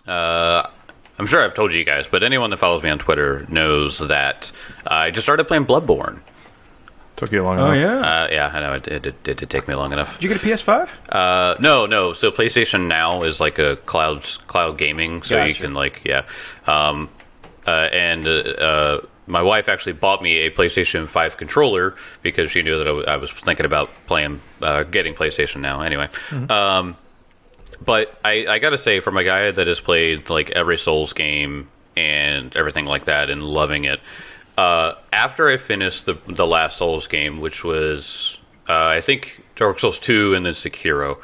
I'm sure I've told you guys, but anyone that follows me on Twitter knows that I just started playing Bloodborne. Took you long enough. Oh, yeah? Yeah, I know it did take me long enough. Did you get a PS5? No. So PlayStation Now is like a cloud gaming, so you Gotcha. can my wife actually bought me a PlayStation 5 controller because she knew that I was thinking about getting PlayStation Now. Anyway, but I gotta say, from a guy that has played like every Souls game and everything like that and loving it, after I finished the last Souls game, which was I think Dark Souls 2 and then Sekiro,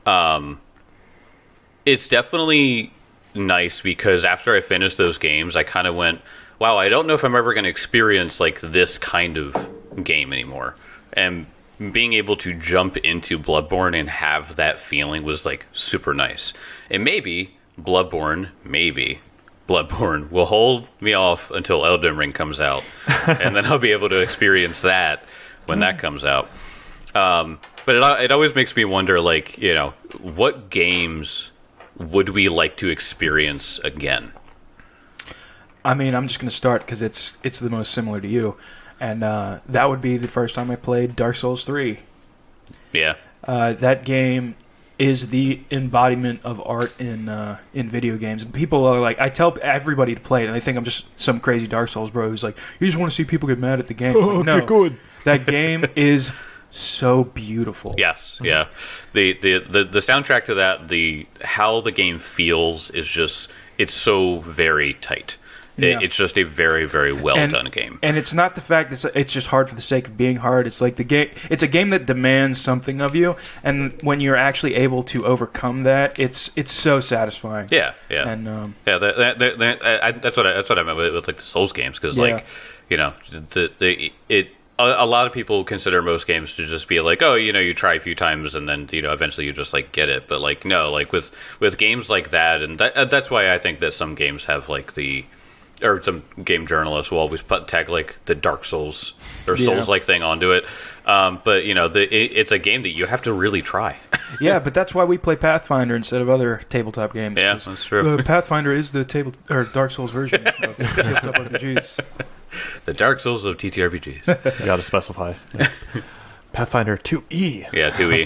it's definitely nice because after I finished those games, I kind of went, wow, I don't know if I'm ever going to experience like this kind of game anymore. And being able to jump into Bloodborne and have that feeling was like super nice. And maybe Bloodborne will hold me off until Elden Ring comes out, and then I'll be able to experience that when that comes out. But it always makes me wonder, like, you know, what games would we like to experience again? I mean, I'm just going to start because it's the most similar to you. And that would be the first time I played Dark Souls 3. Yeah. That game is the embodiment of art in video games. And people are like, I tell everybody to play it, and they think I'm just some crazy Dark Souls bro who's like, you just want to see people get mad at the game. It's like, no, good. that game is so beautiful. Yes, yeah. The soundtrack to that, how the game feels is just, it's so very tight. Yeah. It's just a very, very well done game. And it's not the fact that it's just hard for the sake of being hard. It's like the game. It's a game that demands something of you, and when you're actually able to overcome that, it's so satisfying. Yeah. And that's what I meant with like the Souls games, because Yeah. like, you know, a lot of people consider most games to just be like, oh, you know, you try a few times and then, you know, eventually you just like get it. But like, no, like with games like that, and that's why I think that some games have like or some game journalists will always tag like the Dark Souls or Souls-like thing onto it. But, you know, it's a game that you have to really try. yeah, but that's why we play Pathfinder instead of other tabletop games. Yeah, that's true. Pathfinder is the Dark Souls version of tabletop RPGs. The Dark Souls of TTRPGs. You got to specify. Yeah. Pathfinder 2E. Yeah, 2E.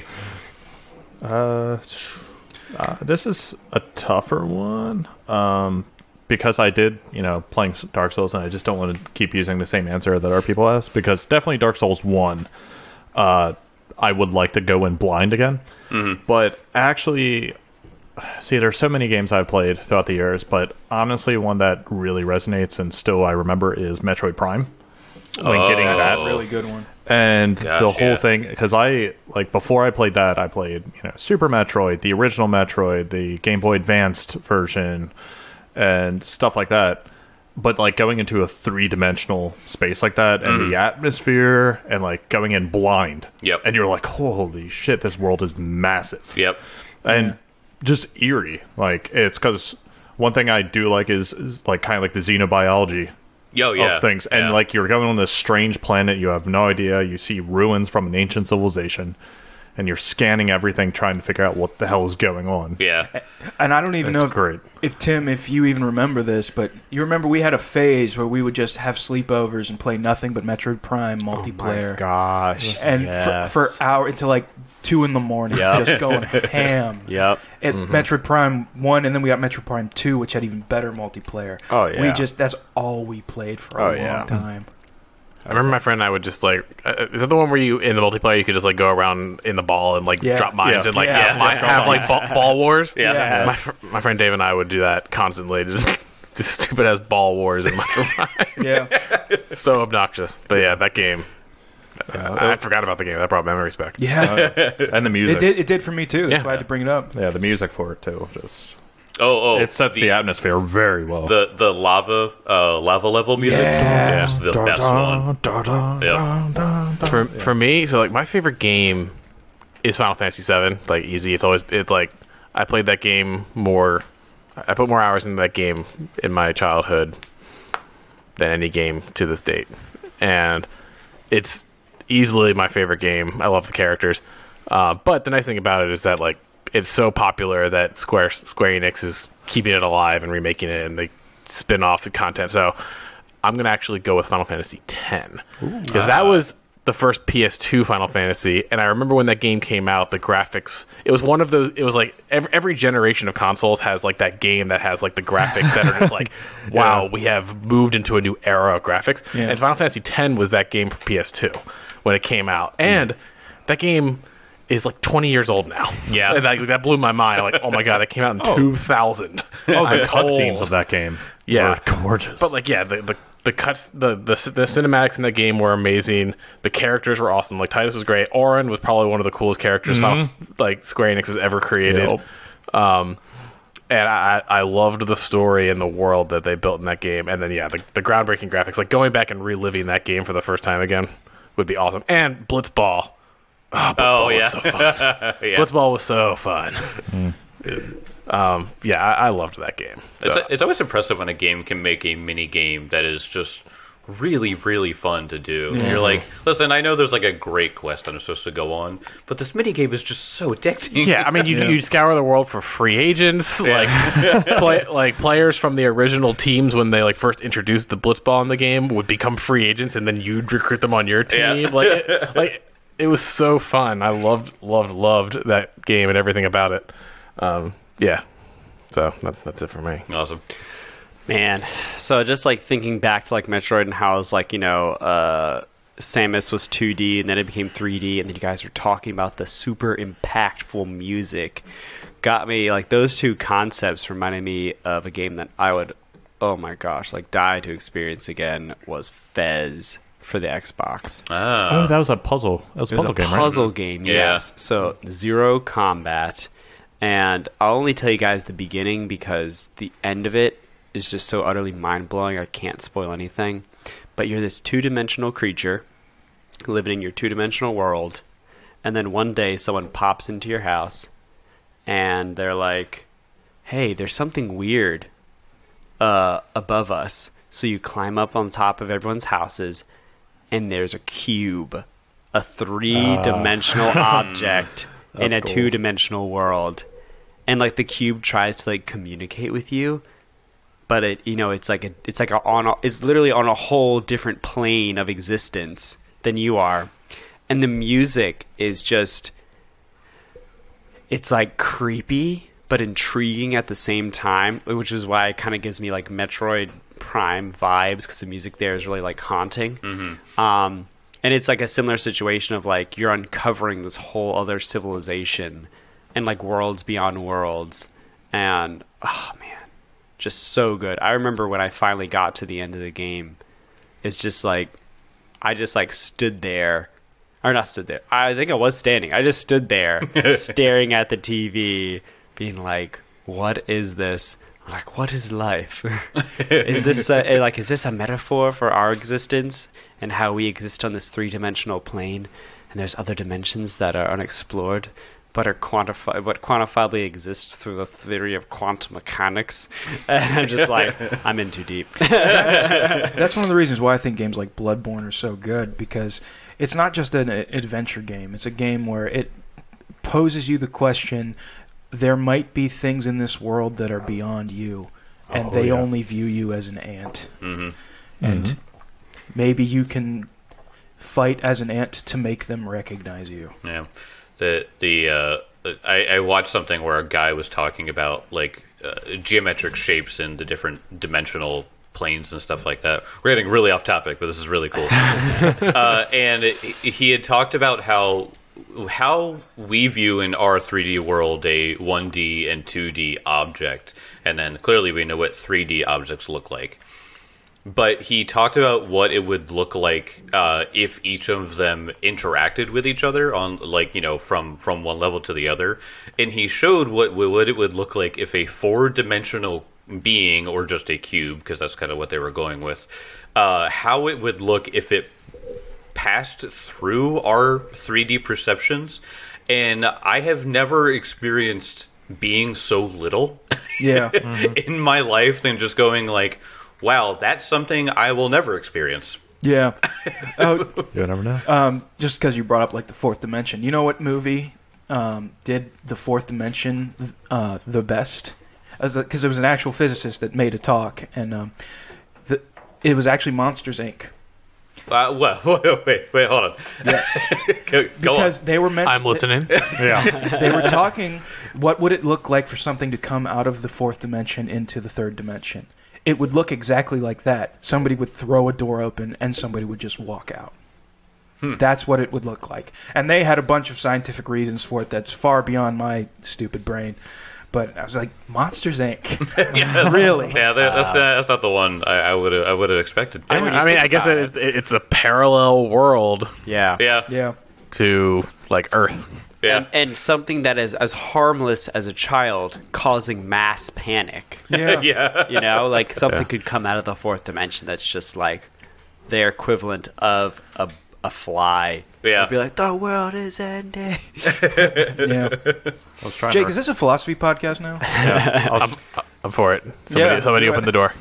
This is a tougher one. Because I did, you know, playing Dark Souls, and I just don't want to keep using the same answer that other people ask, because definitely Dark Souls 1, I would like to go in blind again. Mm-hmm. But actually, see, there's so many games I've played throughout the years, but honestly, one that really resonates and still I remember is Metroid Prime. Getting That's that a really good one. and Gosh, the whole yeah. thing, because before I played that, I played, you know, Super Metroid, the original Metroid, the Game Boy Advanced version, and stuff like that. But like going into a 3-dimensional space like that, and the atmosphere, and like going in blind, and you're like, holy shit, this world is massive. And just eerie. Like, it's because one thing I do like is like kind of like the xenobiology of things. And like, you're going on this strange planet, you have no idea, you see ruins from an ancient civilization, and you're scanning everything trying to figure out what the hell is going on. And I don't even know great. if Tim, if you even remember this, but you remember we had a phase where we would just have sleepovers and play nothing but Metroid Prime multiplayer. Oh my gosh. And yes. for hours until like 2 in the morning, just going ham. Metroid Prime 1, and then we got Metroid Prime 2, which had even better multiplayer. Oh, yeah. That's all we played for a long time. I remember my friend and I would just like, is that the one where you, in the multiplayer, you could just like go around in the ball and like drop mines and like have like ball wars? My friend Dave and I would do that constantly, just stupid ass ball wars in Metro Prime. So obnoxious. But yeah, that game, I forgot about the game. That brought memories back. And the music. It did for me too. That's why I had to bring it up. Yeah, the music for it too. Just it sets the atmosphere very well. The lava level music is the best one. For me, so like my favorite game is Final Fantasy VII. Like easy. It's like I played that game more. I put more hours into that game in my childhood than any game to this date, and it's easily my favorite game. I love the characters, but the nice thing about it is that like it's so popular that Square Enix is keeping it alive and remaking it, and they spin off the content. So I'm going to actually go with Final Fantasy X, because that was the first PS2 Final Fantasy, and I remember when that game came out, the graphics, it was one of those, it was like every generation of consoles has like that game that has like the graphics that are just like, wow, we have moved into a new era of graphics. And Final Fantasy X was that game for PS2 when it came out, and that game is like 20 years old now. Yeah. And that blew my mind. I'm like, oh my god, that came out in 2000. The cutscenes of that game were gorgeous. But like, the cuts, the cinematics in that game were amazing. The characters were awesome. Like, Tidus was great. Auron was probably one of the coolest characters like Square Enix has ever created. And I loved the story and the world that they built in that game. And then the groundbreaking graphics. Like, going back and reliving that game for the first time again would be awesome. And Blitzball. Blitzball was so fun. Blitzball was so fun. I loved that game. So. It's always impressive when a game can make a mini game that is just really, really fun to do. And you're like, listen, I know there's like a great quest that I'm supposed to go on, but this mini game is just so addicting. Yeah, I mean, you scour the world for free agents, like players from the original teams when they like first introduced the Blitzball in the game would become free agents, and then you'd recruit them on your team. It was so fun. I loved that game and everything about it. So that's it for me. Awesome. Man, so just like thinking back to like Metroid and how it was like, Samus was 2D and then it became 3D, and then you guys were talking about the super impactful music. Got me, like, those two concepts reminded me of a game that I would, oh my gosh, like die to experience again, was Fez for the Xbox. Oh, that was a puzzle. That was a puzzle game, right? Puzzle game, yes. Yeah. So Zero Combat. And I'll only tell you guys the beginning because the end of it is just so utterly mind-blowing. I can't spoil anything. But you're this two-dimensional creature living in your two-dimensional world. And then one day someone pops into your house and they're like, hey, there's something weird above us. So you climb up on top of everyone's houses and there's a cube, a three-dimensional object in a two-dimensional world. And like the cube tries to like communicate with you, but it's literally on a whole different plane of existence than you are. And the music is just, it's like creepy but intriguing at the same time, which is why it kind of gives me like Metroid Prime vibes, because the music there is really like haunting. And it's like a similar situation of like you're uncovering this whole other civilization and like worlds beyond worlds, and oh man, just so good. I remember when I finally got to the end of the game, it's just like I just like stood there, or not stood there, I think I was standing, I just stood there staring at the TV being like, what is this? Like, what is life? Is this a metaphor for our existence and how we exist on this three-dimensional plane, and there's other dimensions that are unexplored but quantifiably exist through the theory of quantum mechanics? And I'm just like, I'm in too deep. That's one of the reasons why I think games like Bloodborne are so good, because it's not just an adventure game. It's a game where it poses you the question, there might be things in this world that are beyond you, and they only view you as an ant. And maybe you can fight as an ant to make them recognize you. Yeah. I watched something where a guy was talking about like geometric shapes in the different dimensional planes and stuff like that. We're getting really off topic, but this is really cool. And he had talked about how we view in our 3D world a 1D and 2D object, and then clearly we know what 3D objects look like. But he talked about what it would look like if each of them interacted with each other on, like, from one level to the other. And he showed what it would look like if a 4-dimensional being, or just a cube, because that's kind of what they were going with, how it would look if it passed through our 3D perceptions. And I have never experienced being so little in my life than just going like, wow, that's something I will never experience. Yeah. You'll never know. Just because you brought up like the fourth dimension. You know what movie did the fourth dimension the best? because it was an actual physicist that made a talk, and it was actually Monsters Inc. Wait, hold on. Yes, go because on. they were meant. I'm listening. Yeah. They were talking. What would it look like for something to come out of the fourth dimension into the third dimension? It would look exactly like that. Somebody would throw a door open, and somebody would just walk out. That's what it would look like. And they had a bunch of scientific reasons for it that's far beyond my stupid brain. But I was like, Monsters Inc. Yeah, really? Yeah, that's not the one I would have expected. I guess it's a parallel world. Yeah. Yeah. To like Earth. Yeah. And something that is as harmless as a child causing mass panic. Yeah. Yeah. You know, like something could come out of the fourth dimension that's just like their equivalent of a fly. Yeah. It'd be like, the world is ending. Yeah. I was trying Jake, to... is this a philosophy podcast now? Yeah, I'm for it. Somebody open the door.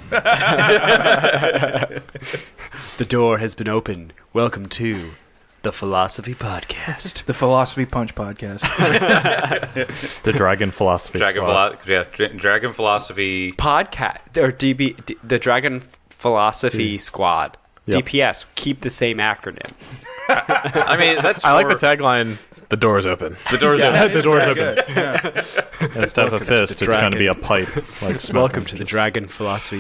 The door has been opened. Welcome to the Philosophy Podcast. The Philosophy Punch podcast. the Dragon Philosophy. Dragon Philosophy Podcast. Or the Dragon Philosophy Squad. Yep. DPS. Keep the same acronym. I mean, that's I like the tagline. The door is open. The door's open. The door's open. Yeah. Instead of a fist, it's going to be a pipe. Like Welcome to the Dragon Philosophy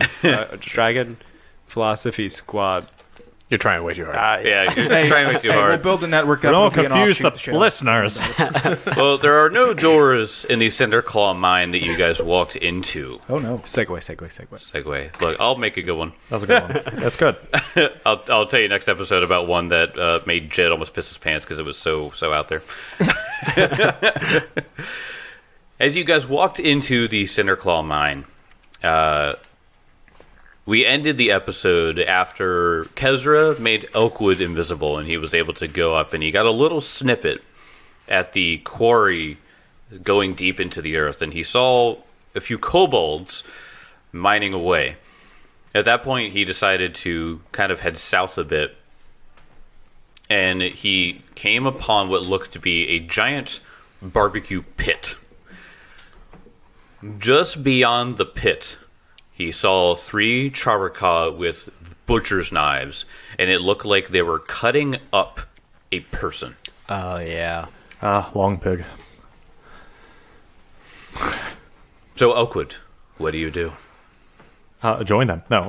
Squad. You're trying way too hard. Yeah, you're trying way too We'll hard. build a network up. Don't It'll be an confuse the offshoot of show. listeners. Well, there are no doors in the Cinderclaw mine that you guys walked into. Oh, no. Segue. Segue. Look, I'll make a good one. That's a good one. That's good. I'll tell you next episode about one that made Jed almost piss his pants because it was so out there. As you guys walked into the Cinderclaw mine, we ended the episode after Kezra made Elkwood invisible, and he was able to go up, and he got a little snippet at the quarry going deep into the earth, and he saw a few kobolds mining away. At that point, he decided to kind of head south a bit, and he came upon what looked to be a giant barbecue pit. Just beyond the pit, he saw 3 Charaka with butcher's knives, and it looked like they were cutting up a person. Oh, yeah. Long pig. So, Elkwood, what do you do? Join them. No.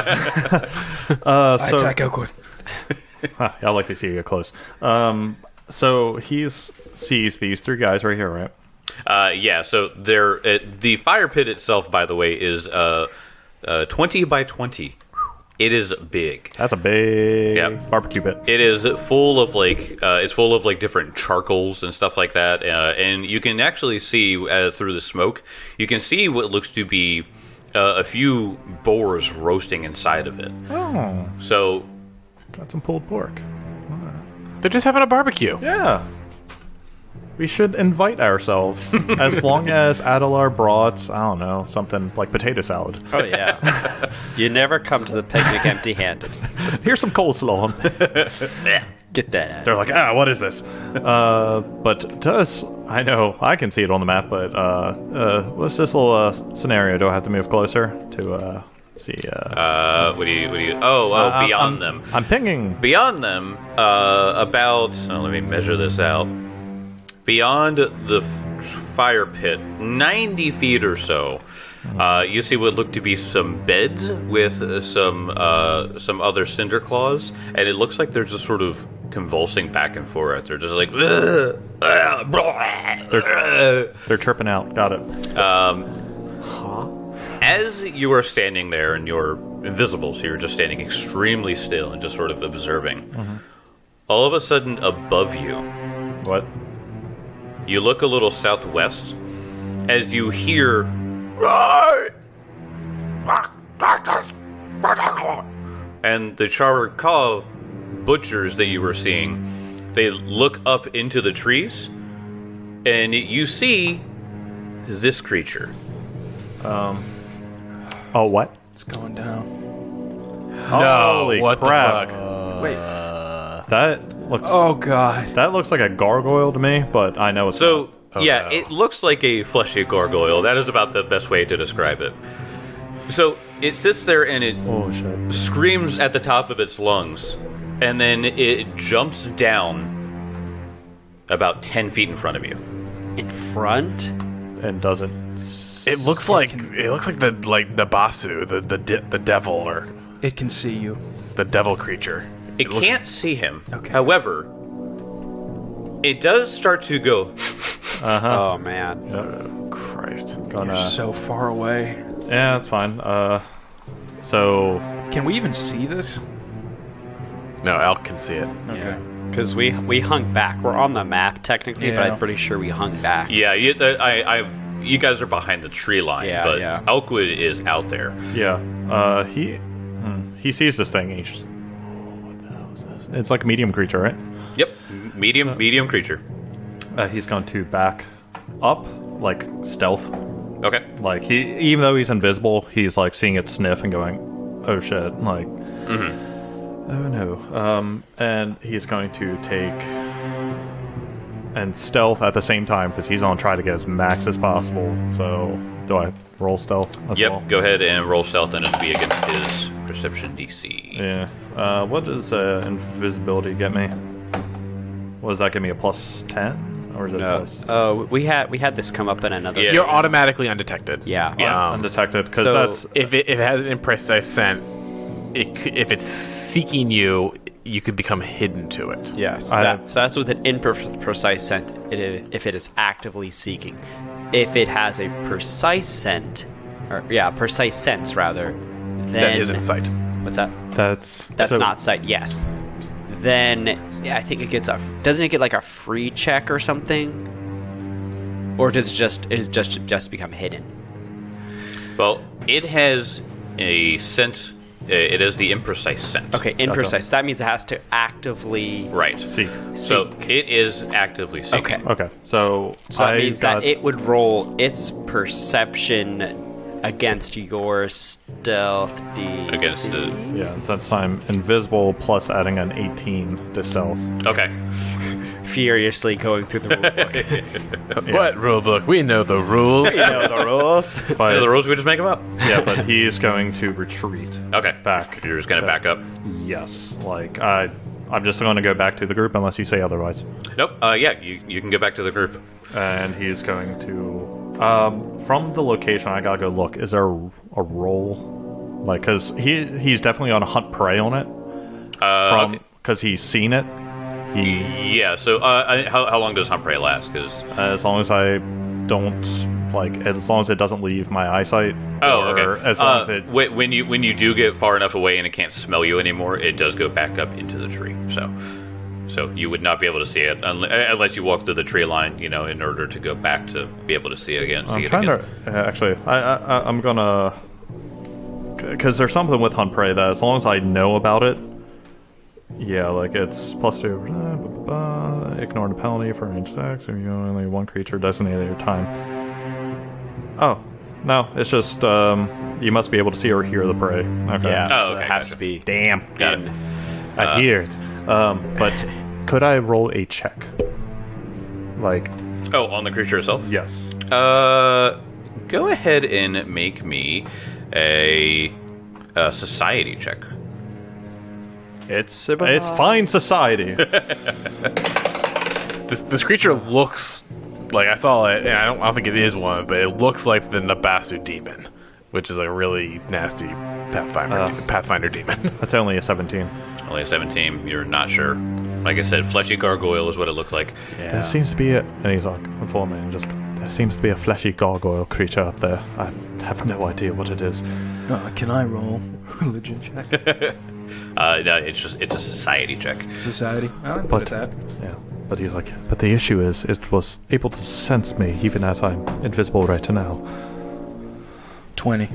I attack Elkwood. I'd like to see you get close. So he sees these 3 guys right here, right? Yeah, so the fire pit itself, by the way, is 20 by 20. It is big. That's a big barbecue pit. It is full of different charcoals and stuff like that, and you can actually see through the smoke. You can see what looks to be a few boars roasting inside of it. Oh, so got some pulled pork. They're just having a barbecue. Yeah. We should invite ourselves, as long as Adelar brought, I don't know, something like potato salad. Oh, yeah. You never come to the picnic empty-handed. Here's some coleslaw. Get that. They're like, what is this? But to us, I know, I can see it on the map, but what's this little scenario? Do I have to move closer to see? what do you? Oh, beyond them. I'm pinging. Beyond them, about. Let me measure this out. Beyond the fire pit, 90 feet or so, you see what look to be some beds with some other Cinderclaws, and it looks like they're just sort of convulsing back and forth. They're just like, they're chirping out. Got it. As you are standing there and you're invisible, so you're just standing extremely still and just sort of observing, all of a sudden above you, What? you look a little southwest as you hear, and the Charaka butchers that you were seeing, they look up into the trees, and you see this creature. Oh, what? It's going down. Holy what crap! the fuck? Wait. That looks. Oh, God. That looks like a gargoyle to me, but I know it's So Yeah, it looks like a fleshy gargoyle. That is about the best way to describe it. So it sits there and it screams at the top of its lungs, and then it jumps down about 10 feet in front of you. In front? And doesn't. It looks like the Basu, the devil, or it can see you. The devil creature. It can't see him. Okay. However, it does start to go. Oh man! Christ! You're so far away. Yeah, that's fine. So can we even see this? No, Elk can see it. Okay. Because we hung back. We're on the map technically, but I'm pretty sure we hung back. Yeah, you guys are behind the tree line, but Elkwood is out there. Yeah, he sees this thing. He's just, what the hell is this? It's like a medium creature, right? Yep, medium creature. He's going to back up, like stealth. Okay. Like even though he's invisible, he's like seeing it sniff and going, "Oh shit!" Like, oh no. And he's going to take and stealth at the same time because he's going to try to get as max as possible. So, do I roll stealth as well? Yep. Go ahead and roll stealth, and it'll be against his perception DC. Yeah. What does invisibility get me? What does that give me? A plus 10? Or is it plus? Oh, we had this come up in another. Yeah. You're automatically undetected. Yeah. Undetected because that's if it has an imprecise scent. If it's seeking you, you could become hidden to it. Yes. So that's with an imprecise scent. If it is actively seeking, if it has a precise scent, precise sense rather, then that isn't sight. What's that? That's not sight. Yes. Then I think it gets doesn't it get like a free check or something, or does it just become hidden? Well, it has a scent. It is the imprecise scent. Okay, imprecise. Gotcha. That means it has to actively seek. So it is actively seeking. Okay. So that means that it would roll its perception against your stealth DC. Against it. Yeah, so that's time invisible plus adding an 18 to stealth. Okay. Furiously going through the rulebook. What rulebook? We know the rules. We know the rules. But, the rules, we just make them up. Yeah, but he's going to retreat. Okay. Back. You're just going to back up? Yes. Like, I'm just going to go back to the group unless you say otherwise. Nope. Yeah, you can go back to the group. And he's going to... from the location, I gotta go look. Is there a roll? Like, because he's definitely on a hunt prey on it. Because he's seen it. Yeah, so how long does hunt prey last? Cause... as long as I don't, like, as long as it doesn't leave my eyesight. Oh, okay. As long as it... when you do get far enough away and it can't smell you anymore, it does go back up into the tree. So you would not be able to see it unless you walk through the tree line, in order to go back to be able to see it again. I'm trying to... actually, I'm gonna... Because there's something with hunt prey that as long as I know about it, yeah, like it's +2, ignore the penalty for range attacks if you only one creature designated at your time. Oh, no, it's just you must be able to see or hear the prey. Okay. Yeah, so it has to be. Damn. Got it. I hear it. But could I roll a check? Like... Oh, on the creature itself? Yes. Go ahead and make me a society check. It's fine society. This creature looks like, I saw it, and I don't think it is one, but it looks like the Nabasu demon, which is a really nasty Pathfinder demon. That's only a 17. Only a 17. You're not sure. Like I said, fleshy gargoyle is what it looked like. Yeah. There seems to be and he's like, before me, there seems to be a fleshy gargoyle creature up there. I have no idea what it is. Can I roll religion check? No, it's a society check. Society? I would put that. Yeah. But he's like, but the issue is, it was able to sense me even as I'm invisible right now. 20.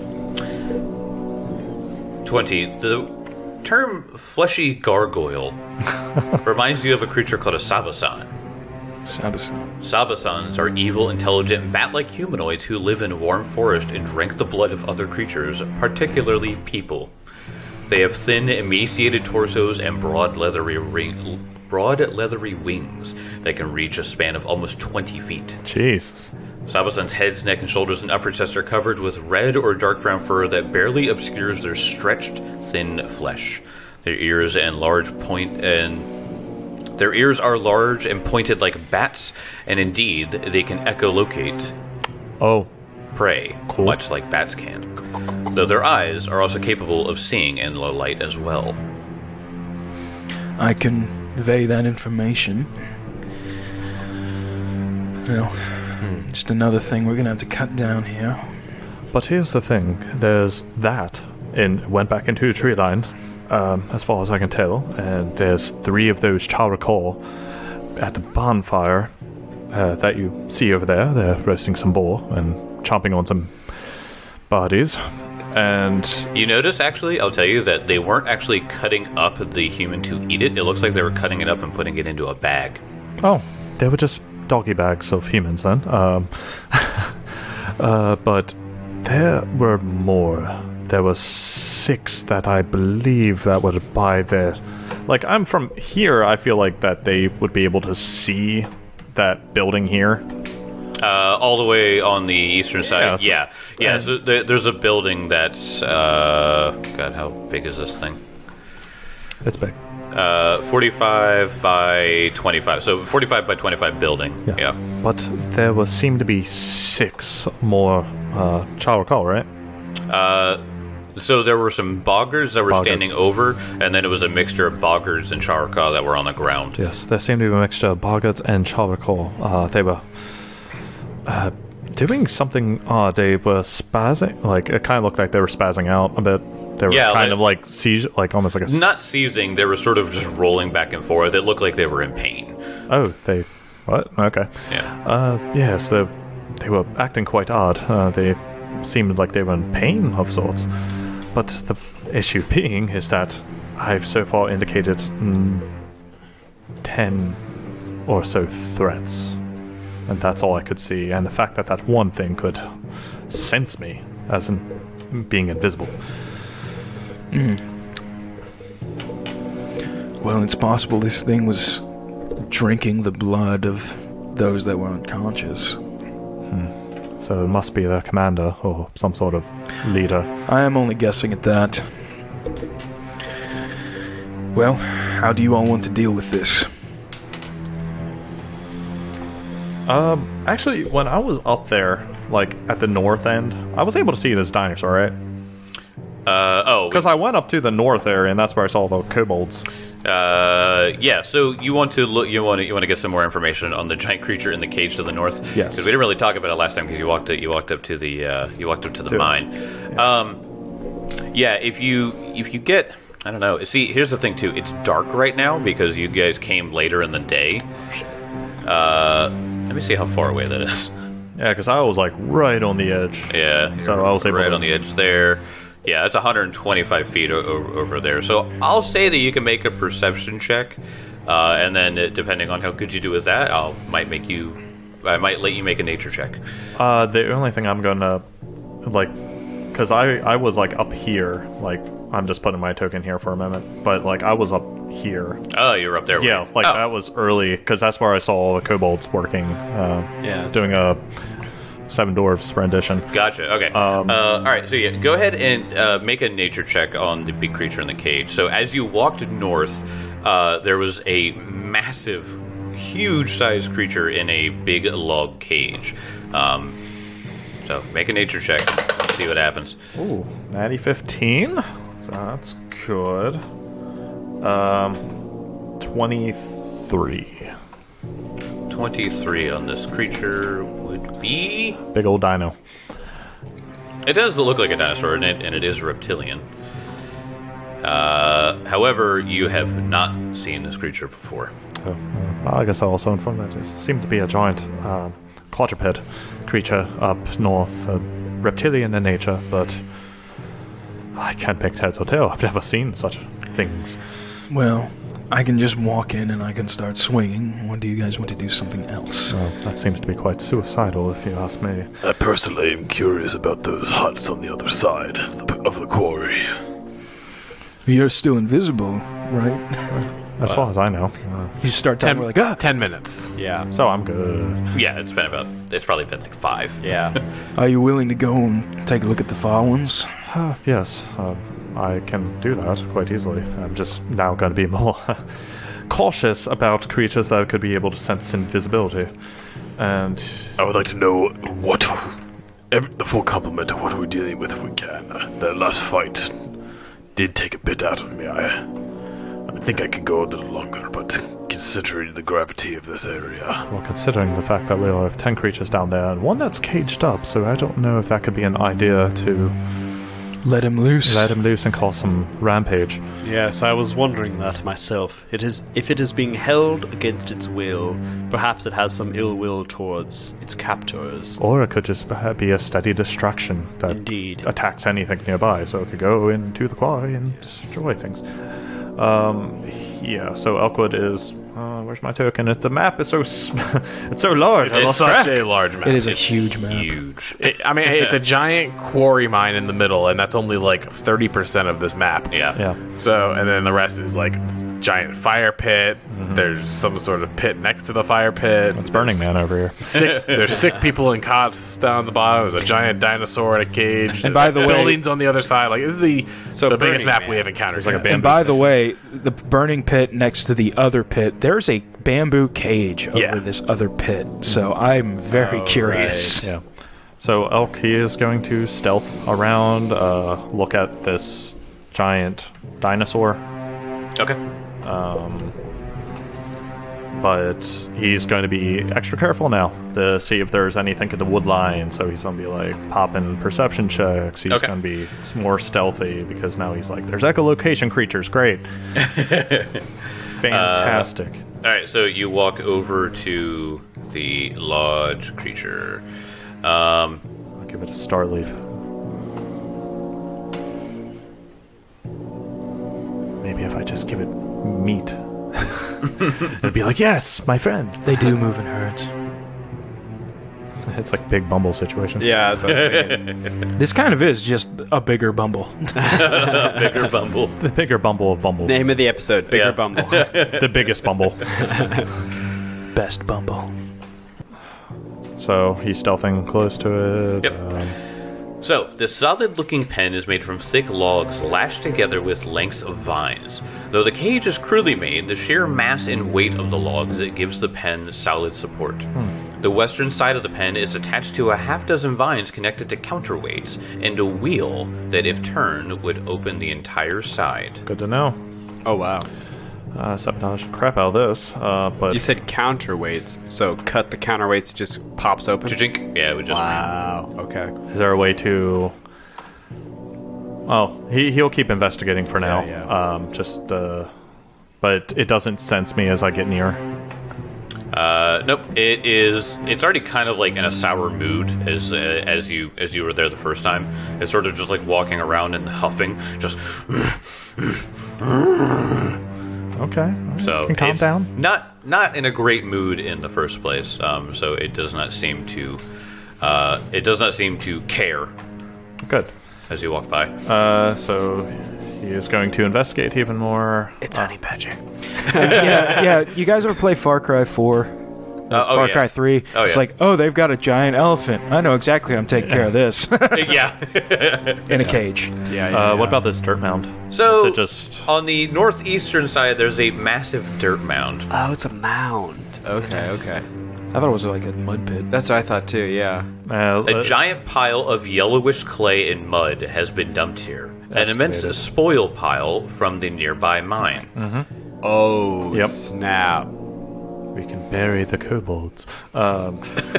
20. The term fleshy gargoyle reminds you of a creature called a Sabasan. Sabasans are evil, intelligent, bat-like humanoids who live in warm forest and drink the blood of other creatures, particularly people. They have thin, emaciated torsos and broad, leathery broad, leathery wings that can reach a span of almost 20 feet. Jesus. Sabazan's heads, neck, and shoulders and upper chest are covered with red or dark brown fur that barely obscures their stretched, thin flesh. Their ears are large and pointed like bats, and indeed they can echolocate prey, cool. much like bats can. Though their eyes are also capable of seeing in low light as well. I can convey that information. Well, just another thing we're gonna have to cut down here. But here's the thing: there's that, and went back into a tree line, as far as I can tell, and there's 3 of those charcoal at the bonfire that you see over there. They're roasting some boar and chomping on some bodies. And you notice, actually, I'll tell you that they weren't actually cutting up the human to eat it. It looks like they were cutting it up and putting it into a bag. Oh, they were just doggy bags of humans then. But there were more. There were 6 that I believe that would by there. Like, I'm from here, I feel like that they would be able to see that building here. All the way on the eastern side. Yeah. So there's a building that's God, how big is this thing? It's big. 45 by 25. So 45 by 25 building. Yeah. But there seemed to be 6 more charcoal, right? So there were some boggers that were standing over, and then it was a mixture of boggers and charcoal that were on the ground. Yes, there seemed to be a mixture of boggers and charcoal. They were doing something odd. They were spazzing. Like, it kind of looked like they were spazzing out a bit. They were kind of like seizure, like almost like a... Not seizing, they were sort of just rolling back and forth. It looked like they were in pain. Oh, they... What? Okay. Yeah. Yes, they were acting quite odd. They seemed like they were in pain of sorts. But the issue being is that I've so far indicated 10 or so threats. And that's all I could see. And the fact that that one thing could sense me as in being invisible. Well, it's possible this thing was drinking the blood of those that were unconscious. So it must be the commander or some sort of leader. I am only guessing at that. Well, how do you all want to deal with this? Actually, when I was up there, like, at the north end, I was able to see this dinosaur, right? Because I went up to the north area, and that's where I saw the kobolds. Yeah. So you want to look? You want to get some more information on the giant creature in the cage to the north? Yes. Because we didn't really talk about it last time because you walked up to the mine. Yeah. If you get, I don't know. See, here's the thing too. It's dark right now because you guys came later in the day. Let me see how far away that is. Yeah, because I was like right on the edge. Yeah. So I was able right to... on the edge there. Yeah, it's 125 feet over there. So I'll say that you can make a perception check, and then depending on how good you do with that, I might let you make a nature check. The only thing I'm gonna like, because I was like up here, like I'm just putting my token here for a minute, but like I was up here. Oh, you were up there. Yeah, like that was early because that's where I saw all the kobolds working. Doing a Seven Dwarfs rendition. Gotcha. Okay. All right. So yeah, go ahead and make a nature check on the big creature in the cage. So as you walked north, there was a massive, huge-sized creature in a big log cage. So make a nature check. Let's see what happens. Ooh, natty 15. So that's good. 23. 23 on this creature would be... Big old dino. It does look like a dinosaur, and it is reptilian. However, you have not seen this creature before. Well, I guess I also informed that it seemed to be a giant quadruped creature up north. Reptilian in nature, but I can't make heads or tail. I've never seen such things. Well, I can just walk in and I can start swinging. Or do you guys want to do something else? Well, that seems to be quite suicidal, if you ask me. I personally am curious about those huts on the other side of the quarry. You're still invisible, right? as far as I know. You start talking, we're like, 10 minutes. Yeah. So I'm good. Yeah, it's probably been like 5. Yeah. Are you willing to go and take a look at the far ones? Yes, I can do that quite easily. I'm just now going to be more cautious about creatures that could be able to sense invisibility. And I would like to know the full complement of what we're dealing with if we can. That last fight did take a bit out of me. I think I could go a little longer, but considering the gravity of this area... Well, considering the fact that we will have 10 creatures down there, and one that's caged up, so I don't know if that could be an idea to... Let him loose. Let him loose and cause some rampage. Yes, I was wondering that myself. If it is being held against its will, perhaps it has some ill will towards its captors. Or it could just be a steady distraction that Indeed. attacks anything nearby, so it could go into the quarry and destroy things. Yeah, so Elkwood is... where's my token? The map is so... it's so large. It's such a large map. It is a huge map. Huge. It's a giant quarry mine in the middle, and that's only like 30% of this map. Yeah. So, and then the rest is like this giant fire pit. Mm-hmm. There's some sort of pit next to the fire pit. It's Burning Man over here. There's sick people in cots down the bottom. There's a giant dinosaur in a cage. And by the way, buildings on the other side. Like, this is the biggest map we have encountered. Like and by the way, the burning pit next to the other pit, there's a bamboo cage over this other pit. So I'm very curious. Right. Yeah. So Elk, he is going to stealth around, look at this giant dinosaur. Okay. But he's going to be extra careful now to see if there's anything in the wood line. So he's going to be like popping perception checks. He's going to be more stealthy because now he's like, there's echolocation creatures. Great. Fantastic. All right, so you walk over to the large creature. I'll give it a star leaf. Maybe if I just give it meat. It'd be like, yes, my friend. They do move in herds. It's like Big Bumble situation. Yeah, that's what I was thinking. This kind of is just a bigger Bumble. Bigger Bumble. The bigger Bumble of Bumbles. Name of the episode, Bigger Bumble. The biggest Bumble. Best Bumble. So he's stealthing close to it. Yep. So, this solid-looking pen is made from thick logs lashed together with lengths of vines. Though the cage is crudely made, the sheer mass and weight of the logs it gives the pen solid support. The western side of the pen is attached to a half-dozen vines connected to counterweights, and a wheel that, if turned, would open the entire side. Good to know. Oh, wow. So now there's crap out of this, but... You said counterweights, so cut the counterweights just pops open? Chink. Yeah, it would just... Wow, okay. Is there a way to... Oh, he'll keep investigating for now. Yeah. But it doesn't sense me as I get near. Nope. It's already kind of like in a sour mood as you were there the first time. It's sort of just like walking around and huffing, just... Okay. So can calm down. Not in a great mood in the first place. So it does not seem to care. Good. As you walk by. So he is going to investigate even more. It's honey badger. Yeah. You guys ever play Far Cry 4? Far Cry 3. It's like, they've got a giant elephant. I know exactly. I'm taking care of this. Yeah. In a cage. Yeah. What about this dirt mound? So, is it just... on the northeastern side, there's a massive dirt mound. Oh, it's a mound. Okay. I thought it was like a mud pit. That's what I thought too, yeah. A giant pile of yellowish clay and mud has been dumped here. An immense spoil pile from the nearby mine. Mm-hmm. Oh, yep. Snap. We can bury the kobolds. What?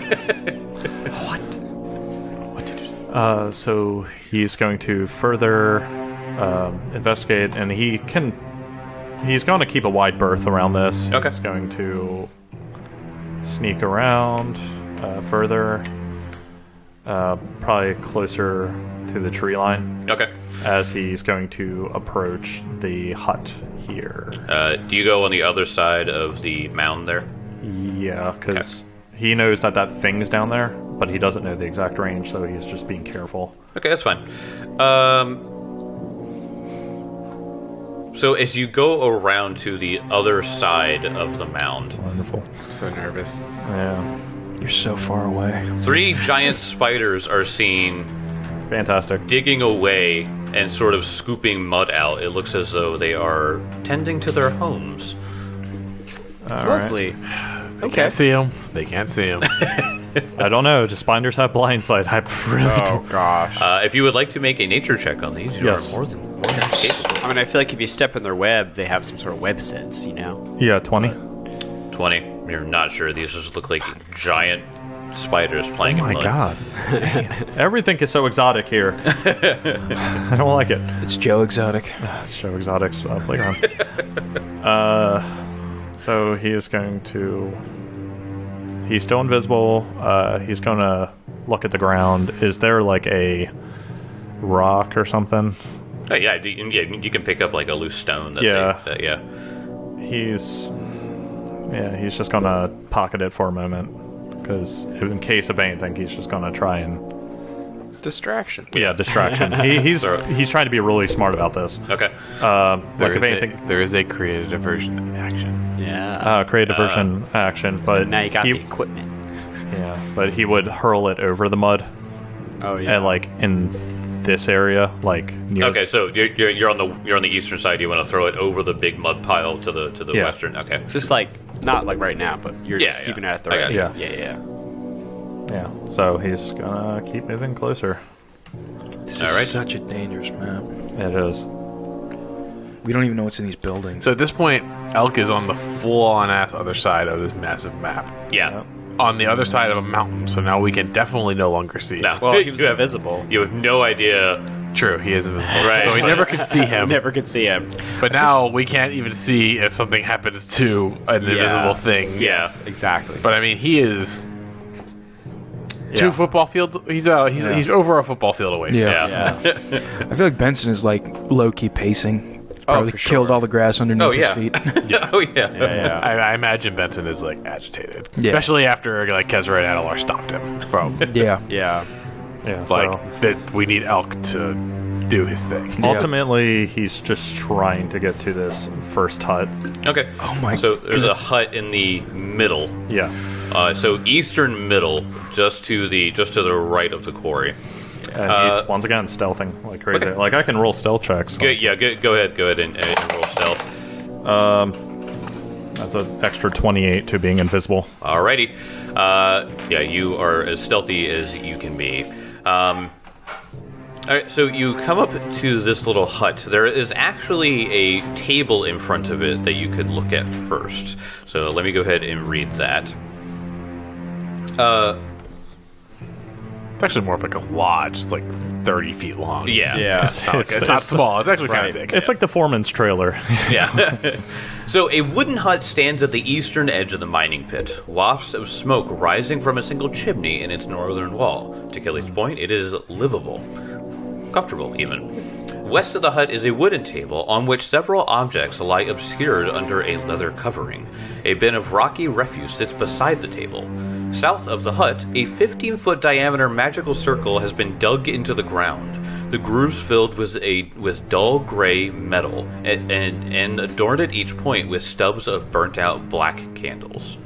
What did you... So he's going to further investigate, and he's going to keep a wide berth around this. Okay. He's going to sneak around further, probably closer to the tree line. Okay. As he's going to approach the hut here. Do you go on the other side of the mound there? Yeah, because he knows that thing's down there, but he doesn't know the exact range, so he's just being careful. Okay, that's fine. So as you go around to the other side of the mound, Wonderful. I'm so nervous. Yeah. You're so far away. 3 giant spiders are seen Fantastic. digging away and sort of scooping mud out. It looks as though they are tending to their homes. All right. Lovely. They can't see him. They can't see him. I don't know. Do spiders have blind sight? I really Oh gosh. If you would like to make a nature check on these, you Yes. are more than capable. I mean, I feel like if you step in their web, they have some sort of web sense, you know? Yeah, 20. 20. You're not sure. These just look like giant spiders playing Oh in my mud. god. Everything is so exotic here. I don't like it. It's Joe Exotic. Show exotics playground. So he is going to. He's still invisible. He's going to look at the ground. Is there like a rock or something? Yeah, you can pick up like a loose stone. That Yeah. yeah. He's just going to pocket it for a moment because in case of anything, he's just going to try and Distraction. distraction. He's trying to be really smart about this. Okay. Like if anything, There is a creative diversion action. Yeah. create diversion action, but Now you got he, the equipment. but he would hurl it over the mud Oh yeah. and like in this area, like near. Okay, so you're on the eastern side. You want to throw it over the big mud pile to the Yeah. western. Okay. Just like not like right now, but you're Yeah, just yeah. keeping it at the I right. got you. Yeah. Yeah. So he's gonna keep moving closer. This All is right. such a dangerous map. It is. We don't even know what's in these buildings. So at this point, Elk is on the full-on ass other side of this massive map. Yeah. On the other side of a mountain, so now we can definitely no longer see. No. Well, he was You have- invisible. You have no idea. True, he is invisible. Right. So we never could see him. Never could see him. But now we can't even see if something happens to an invisible thing. Yeah. Yes, exactly. But I mean, he is 2 Yeah. football fields. He's over a football field away. From Yeah. us. Yeah. I feel like Benson is like low key pacing. Probably for killed sure. all the grass underneath Oh yeah. his feet. Oh yeah. Yeah. I imagine Benson is like agitated, Yeah. especially after like Kezra and Adelar stopped him from Yeah. Yeah. Yeah. like So that. We need Elk to do his thing. ultimately, he's just trying to get to this first hut. Okay. Oh my So there's a hut in the middle. Yeah. So eastern middle, just to the right of the quarry. And he's once again stealthing like crazy. Okay. Like I can roll stealth checks. Go ahead and roll stealth. That's an extra 28 to being invisible. Alrighty. Yeah, you are as stealthy as you can be. Alright, so you come up to this little hut. There is actually a table in front of it that you could look at first. So let me go ahead and read that. It's actually more of like a lodge, it's like 30 feet long. Yeah. Yeah. It's not small. It's actually kind Right. of big. It's like the foreman's trailer. Yeah. So a wooden hut stands at the eastern edge of the mining pit, wafts of smoke rising from a single chimney in its northern wall. To Kelly's point, it is livable. Comfortable, even. West of the hut is a wooden table on which several objects lie obscured under a leather covering. A bin of rocky refuse sits beside the table. South of the hut, a 15-foot diameter magical circle has been dug into the ground. The grooves filled with dull gray metal and adorned at each point with stubs of burnt out black candles.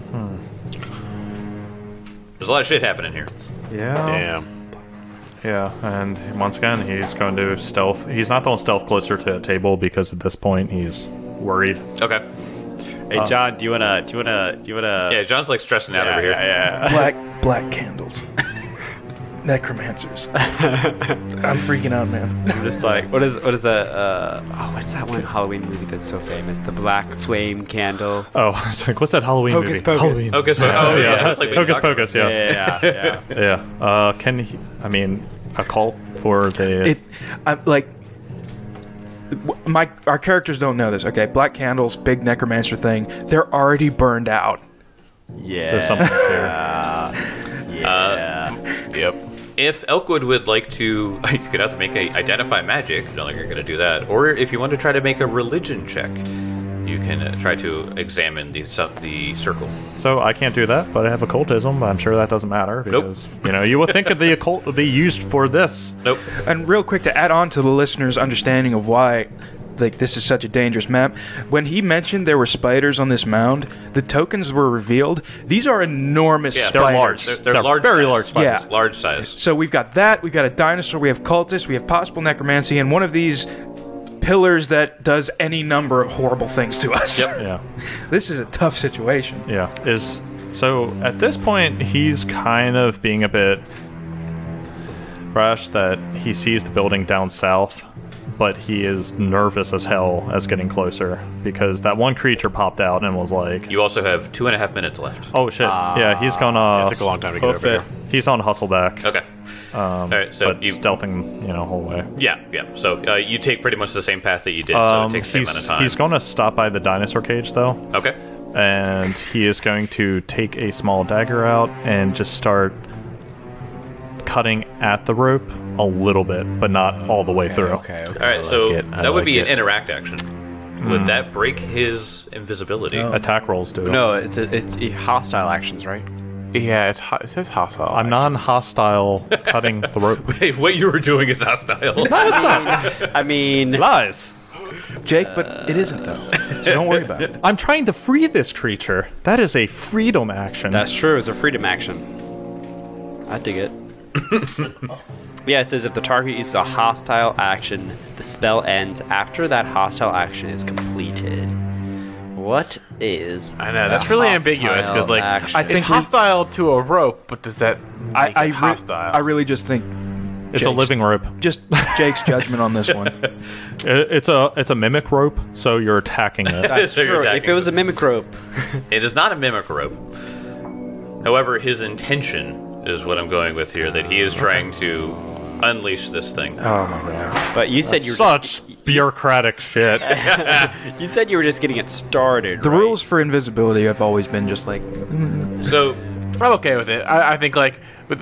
There's a lot of shit happening here. Yeah. Damn. Yeah, and once again, he's going to stealth. He's not going to stealth closer to the table because at this point he's worried. Okay. Hey John, do you wanna? Yeah, John's like stressing out over here. Yeah. black candles. Necromancers. I'm freaking out, man. Just like what is what's that one Halloween movie that's so famous? The Black Flame Candle. Oh, it's like, what's that Halloween Hocus movie? Pocus. Halloween. Hocus Pocus. Oh, yeah. It's like Hocus Pocus, yeah. Yeah. Yeah. Can he, I mean, a cult for the... Our characters don't know this. Okay, black candles, big necromancer thing. They're already burned out. So something's here. Yep. If Elkwood would like to, you could have to make a identify magic. I don't think you're going to do that. Or if you want to try to make a religion check, you can try to examine the circle. So I can't do that, but I have occultism. I'm sure that doesn't matter because, you would think of the occult would be used for this. Nope. And real quick to add on to the listeners' understanding of why like, this is such a dangerous map. When he mentioned there were spiders on this mound, the tokens were revealed. These are enormous spiders. They're large. They're large, very size. large spiders. Yeah. Large size. So we've got that, we've got a dinosaur, we have cultists, we have possible necromancy, and one of these pillars that does any number of horrible things to us. Yep. Yeah. This is a tough situation. Yeah. So at this point, he's kind of being a bit rash that he sees the building down south, but he is nervous as hell as getting closer because that one creature popped out and was like... You also have 2.5 minutes left. Oh, shit. Yeah, he's gonna... It took a long time to get over there. He's on hustle back. Okay. All right, so but stealthing, whole way. Yeah. So you take pretty much the same path that you did, so it takes the same amount of time. He's going to stop by the dinosaur cage, though. Okay. And he is going to take a small dagger out and just start cutting at the rope a little bit, but not all the way through. Okay. All right, so that would be an interact action. Would that break his invisibility? Attack rolls do. No, it's hostile actions, right? Yeah, it says hostile. I'm non-hostile cutting the rope. Wait, what you were doing is hostile. I mean, Lies. Jake, but it isn't, though. So don't worry about it. I'm trying to free this creature. That is a freedom action. that's true. It's a freedom action. I dig it. Yeah, it says if the target uses a hostile action, the spell ends after that hostile action is completed. What is? I know that's really ambiguous because like I think it's hostile to a rope, but does that make it hostile? I really just think It's a living rope. just Jake's judgment on this one. It's a mimic rope, so you're attacking it. That's So you're true. If attacking it was a mimic rope, It is not a mimic rope. However, his intention is what I'm going with here, that he is trying to unleash this thing. Oh my god! but you said you were Such bureaucratic shit. you said you were just getting it started. The right? rules for invisibility have always been just like So, I'm okay with it. I think like with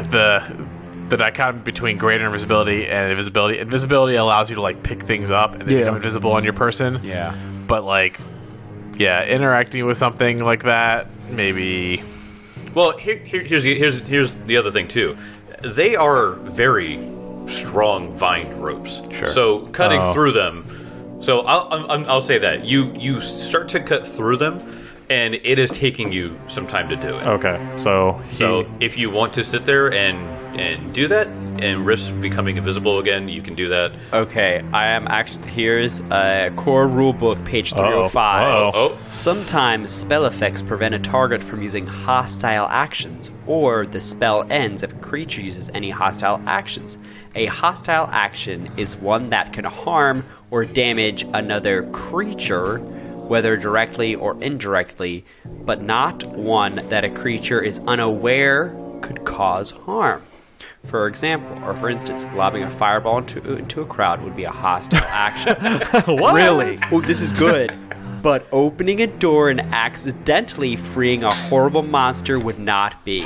the dichotomy between greater invisibility and invisibility. Invisibility allows you to like pick things up and then become invisible on your person. Yeah. But like, yeah, interacting with something like that, maybe. well, here's the other thing too. They are very strong vined ropes. Sure. So cutting through them. So I'll say that you start to cut through them, and it is taking you some time to do it. Okay, so if you want to sit there and do that and risk becoming invisible again, you can do that. Okay, I am actually here's a core rulebook, page 305. Oh, Sometimes spell effects prevent a target from using hostile actions, or the spell ends if a creature uses any hostile actions. A hostile action is one that can harm or damage another creature, whether directly or indirectly, but not one that a creature is unaware could cause harm. For example, or for instance, lobbing a fireball into a crowd would be a hostile action. what? Really? Oh, this is good. But opening a door and accidentally freeing a horrible monster would not be.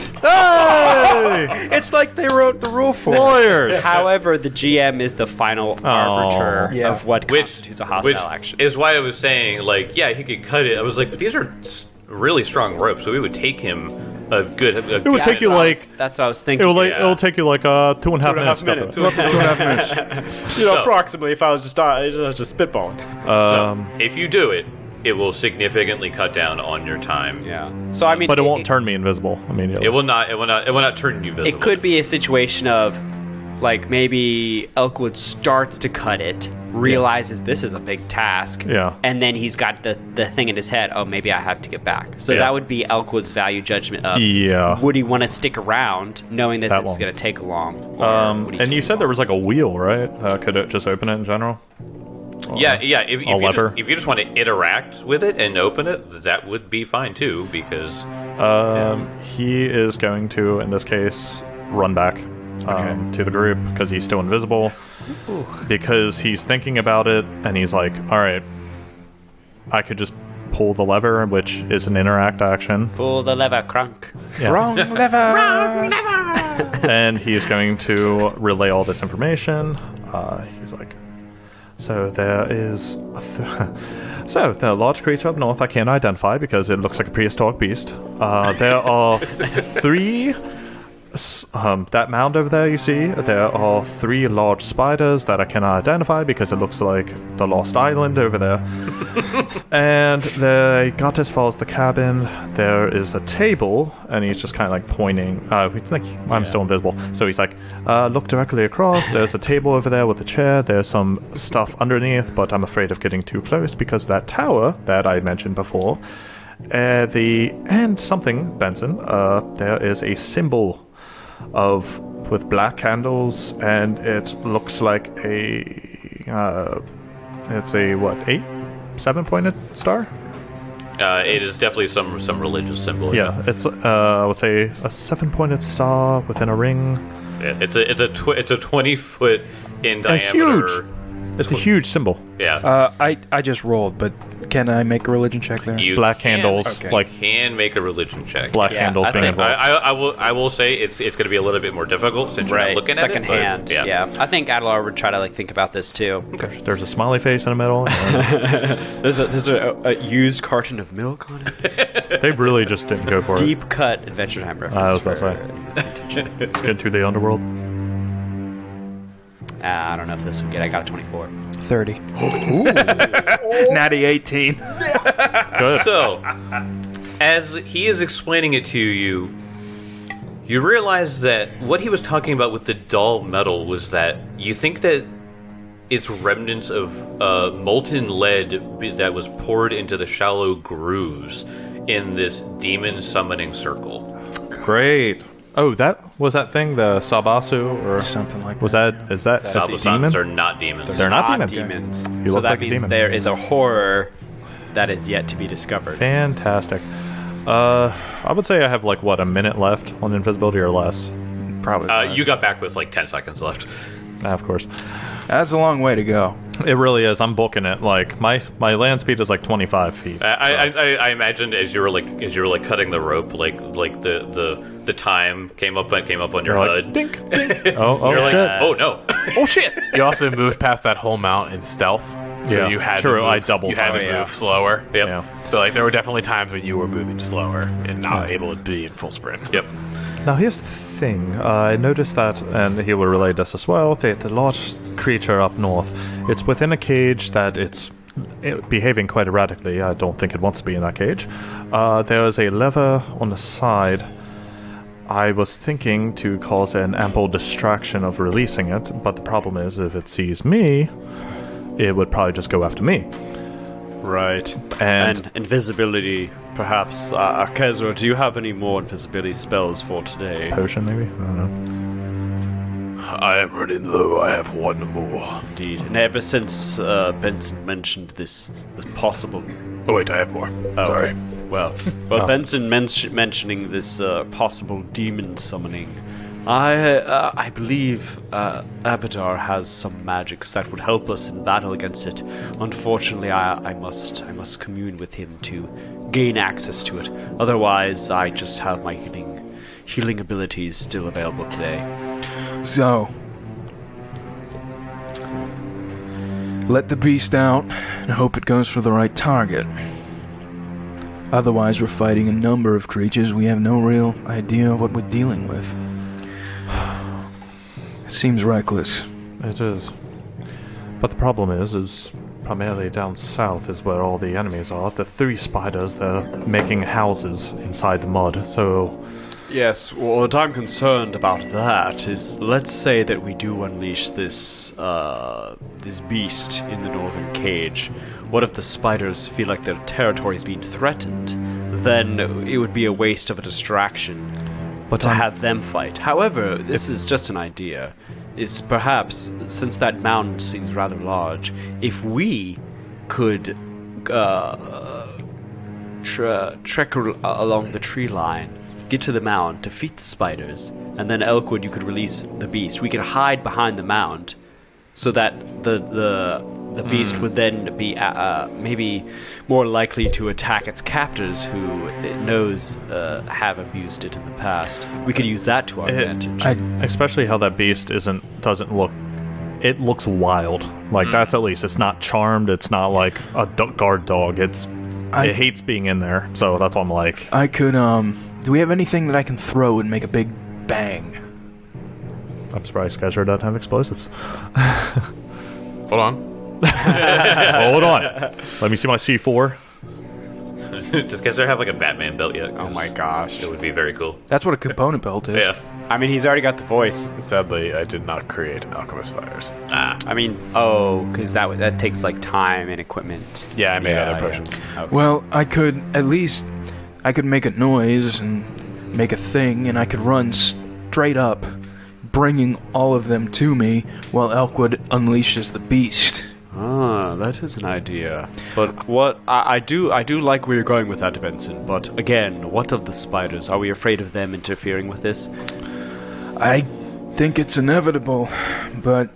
Hey! it's like they wrote the rule for it. Lawyers. However, the GM is the final arbiter of what constitutes a hostile action. Is why I was saying, like, yeah, he could cut it. I was like, but these are really strong ropes, so it would take him a good. It would take you like. That's what I was thinking. It'll take you like 2.5 minutes. 2.5 minutes. Approximately. If I was just spitballing. So if you do it, it will significantly cut down on your time. Yeah. So I mean, But it won't turn me invisible immediately. It will not. It will not turn you visible. It could be a situation of, like, maybe Elkwood starts to cut it, realizes this is a big task, and then he's got the thing in his head, oh, maybe I have to get back. So that would be Elkwood's value judgment of, would he want to stick around knowing that this is going to take long? And you said there was like a wheel, right? Could it just open it in general? Yeah. If you just want to interact with it and open it, that would be fine too, because he is going to, in this case, run back to the group because he's still invisible. Because he's thinking about it and he's like, all right, I could just pull the lever, which is an interact action. Pull the lever, Crunk. Yeah. Wrong lever. Wrong lever. And he's going to relay all this information. He's like, so there is so the large creature up north I can't identify because it looks like a prehistoric beast. There are 3 that mound over there you see, there are 3 large spiders that I cannot identify because it looks like the Lost Island over there. And they got as far as the cabin. There is a table, and he's just kind of like pointing. He's like, I'm still invisible. So he's like, look directly across. There's a table over there with a chair. There's some stuff underneath, but I'm afraid of getting too close because that tower that I mentioned before. And something, Benson, there is a symbol with black candles, and it looks like it's a, 7-pointed star? It is definitely some religious symbol. Yeah, it's, I would say, a 7-pointed star within a ring. Yeah, it's a 20-foot in diameter. It's a huge symbol. Yeah. I just rolled, but can I make a religion check there? Black candles, can make a religion check. Black candles being involved. I will say it's going to be a little bit more difficult since you're not looking at it. Secondhand. Yeah. I think Adelar would try to think about this too. Okay. There's a smiley face in the middle. there's a used carton of milk on it. They really just didn't go for it. Deep cut Adventure Time reference. I was about to say. Let's get to the underworld. I don't know if this would get. I got a 24. 30. Ooh. Natty 18. Good. So, as he is explaining it to you, you realize that what he was talking about with the dull metal was that you think that it's remnants of molten lead that was poured into the shallow grooves in this demon summoning circle. Great. Oh, that thing, the Sabasu, or something like that? Is that a demon? Are not demons. They're not demons. You so look that like means a demon. there is a horror that is yet to be discovered. Fantastic. I would say I have a minute left on invisibility or less. Probably. You got back with 10 seconds left. Of course. That's a long way to go. It really is. I'm booking it. My land speed is 25 feet. I imagined as you were cutting the rope, the time came up on your HUD. Dink, dink. Oh shit! Oh no! Oh shit! You also moved past that whole mount in stealth, so you had to move, I doubled. You had to move slower. Yep. Yeah. So there were definitely times when you were moving slower and not able to be in full sprint. Yep. Now here's the thing. I noticed that, and he will relay this as well. The large creature up north. It's within a cage that it's behaving quite erratically. I don't think it wants to be in that cage. There is a lever on the side. I was thinking to cause an ample distraction of releasing it, but the problem is if it sees me, it would probably just go after me. Right. And invisibility, perhaps. Kezra, do you have any more invisibility spells for today? Potion, maybe? I don't know. I am running low. I have one more. Indeed. And ever since Benson mentioned this possible... Oh, wait, I have more. Sorry. Okay. Well, Benson mentioning this possible demon summoning, I believe Abadar has some magics that would help us in battle against it. Unfortunately, I must commune with him to gain access to it. Otherwise, I just have my healing abilities still available today. So, let the beast out and hope it goes for the right target. Otherwise, we're fighting a number of creatures we have no real idea what we're dealing with. Seems reckless. It is. But the problem is primarily down south is where all the enemies are. The 3 spiders, they're making houses inside the mud, so... Yes, well, what I'm concerned about that is, let's say that we do unleash this beast in the northern cage. What if the spiders feel like their territory is being threatened? Then it would be a waste of a distraction to have them fight. However, this is just an idea. Is perhaps, since that mound seems rather large, if we could trek along the tree line, get to the mound, defeat the spiders, and then Elkwood, you could release the beast. We could hide behind the mound, so that the beast would then be maybe more likely to attack its captors, who it knows have abused it in the past. We could use that to our advantage. Especially how that beast doesn't look. It looks wild. That's at least. It's not charmed. It's not like a guard dog. It hates being in there. So that's why I'm like. I could. Do we have anything that I can throw and make a big bang. I'm surprised Skyscraper doesn't have explosives. Hold on. Hold on. Let me see my C4. Does Kessler have like a Batman belt yet? Oh my gosh. It would be very cool. That's what a component belt is. Yeah. I mean, he's already got the voice. Sadly, I did not create Alchemist Fires. I mean, because that takes like time and equipment. Yeah, I made other potions. Okay. Well, I could make a noise and make a thing, and I could run straight up, bringing all of them to me while Elkwood unleashes the beast. Ah, that is an idea. But what I do like where you're going with that, Benson. But again, what of the spiders? Are we afraid of them interfering with this? I think it's inevitable, but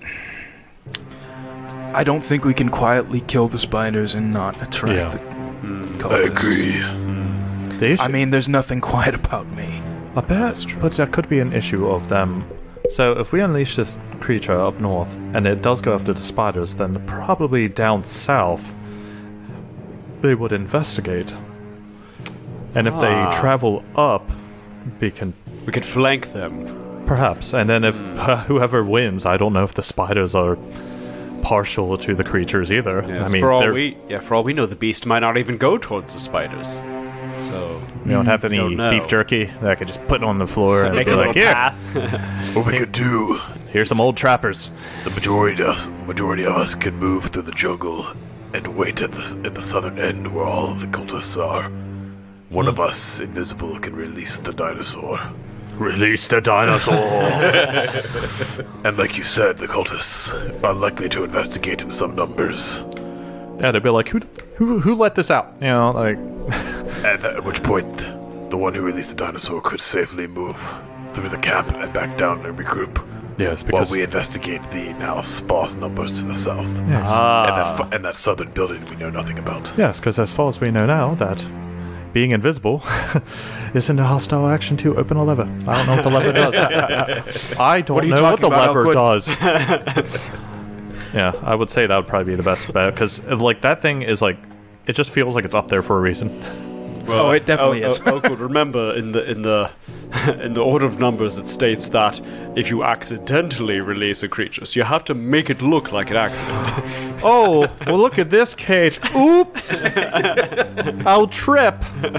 I don't think we can quietly kill the spiders and not attract the cultists. I agree. The issue, I mean, there's nothing quiet about me. I bet, but that could be an issue of them. So if we unleash this creature up north, and it does go after the spiders, then probably down south, they would investigate. And if they travel up, we could flank them. Perhaps. And then if whoever wins, I don't know if the spiders are partial to the creatures either. Yes, I mean, for all we know, the beast might not even go towards the spiders. So we don't have any beef jerky that I could just put on the floor and be like, "Here." What we could do, here's some old trappers. The majority of us can move through the jungle and wait at the southern end where all of the cultists are. One of us, invisible, can release the dinosaur. Release the dinosaur! And like you said, the cultists are likely to investigate in some numbers. Yeah, they'd be like, who let this out? You know, like... At which point, the one who released the dinosaur could safely move through the camp and back down and regroup. Yes, because... while we investigate the now sparse numbers to the south. Yes. And that southern building we know nothing about. Yes, because as far as we know now, that being invisible isn't a hostile action to open a lever. I don't know what the lever does. I don't know what the lever does. Yeah, I would say that would probably be the best bet, because like that thing is like, it just feels like it's up there for a reason. Well, it definitely is. Elkwood, remember in the order of numbers it states that if you accidentally release a creature, so you have to make it look like an accident. Oh, well look at this cage. Oops! I'll trip.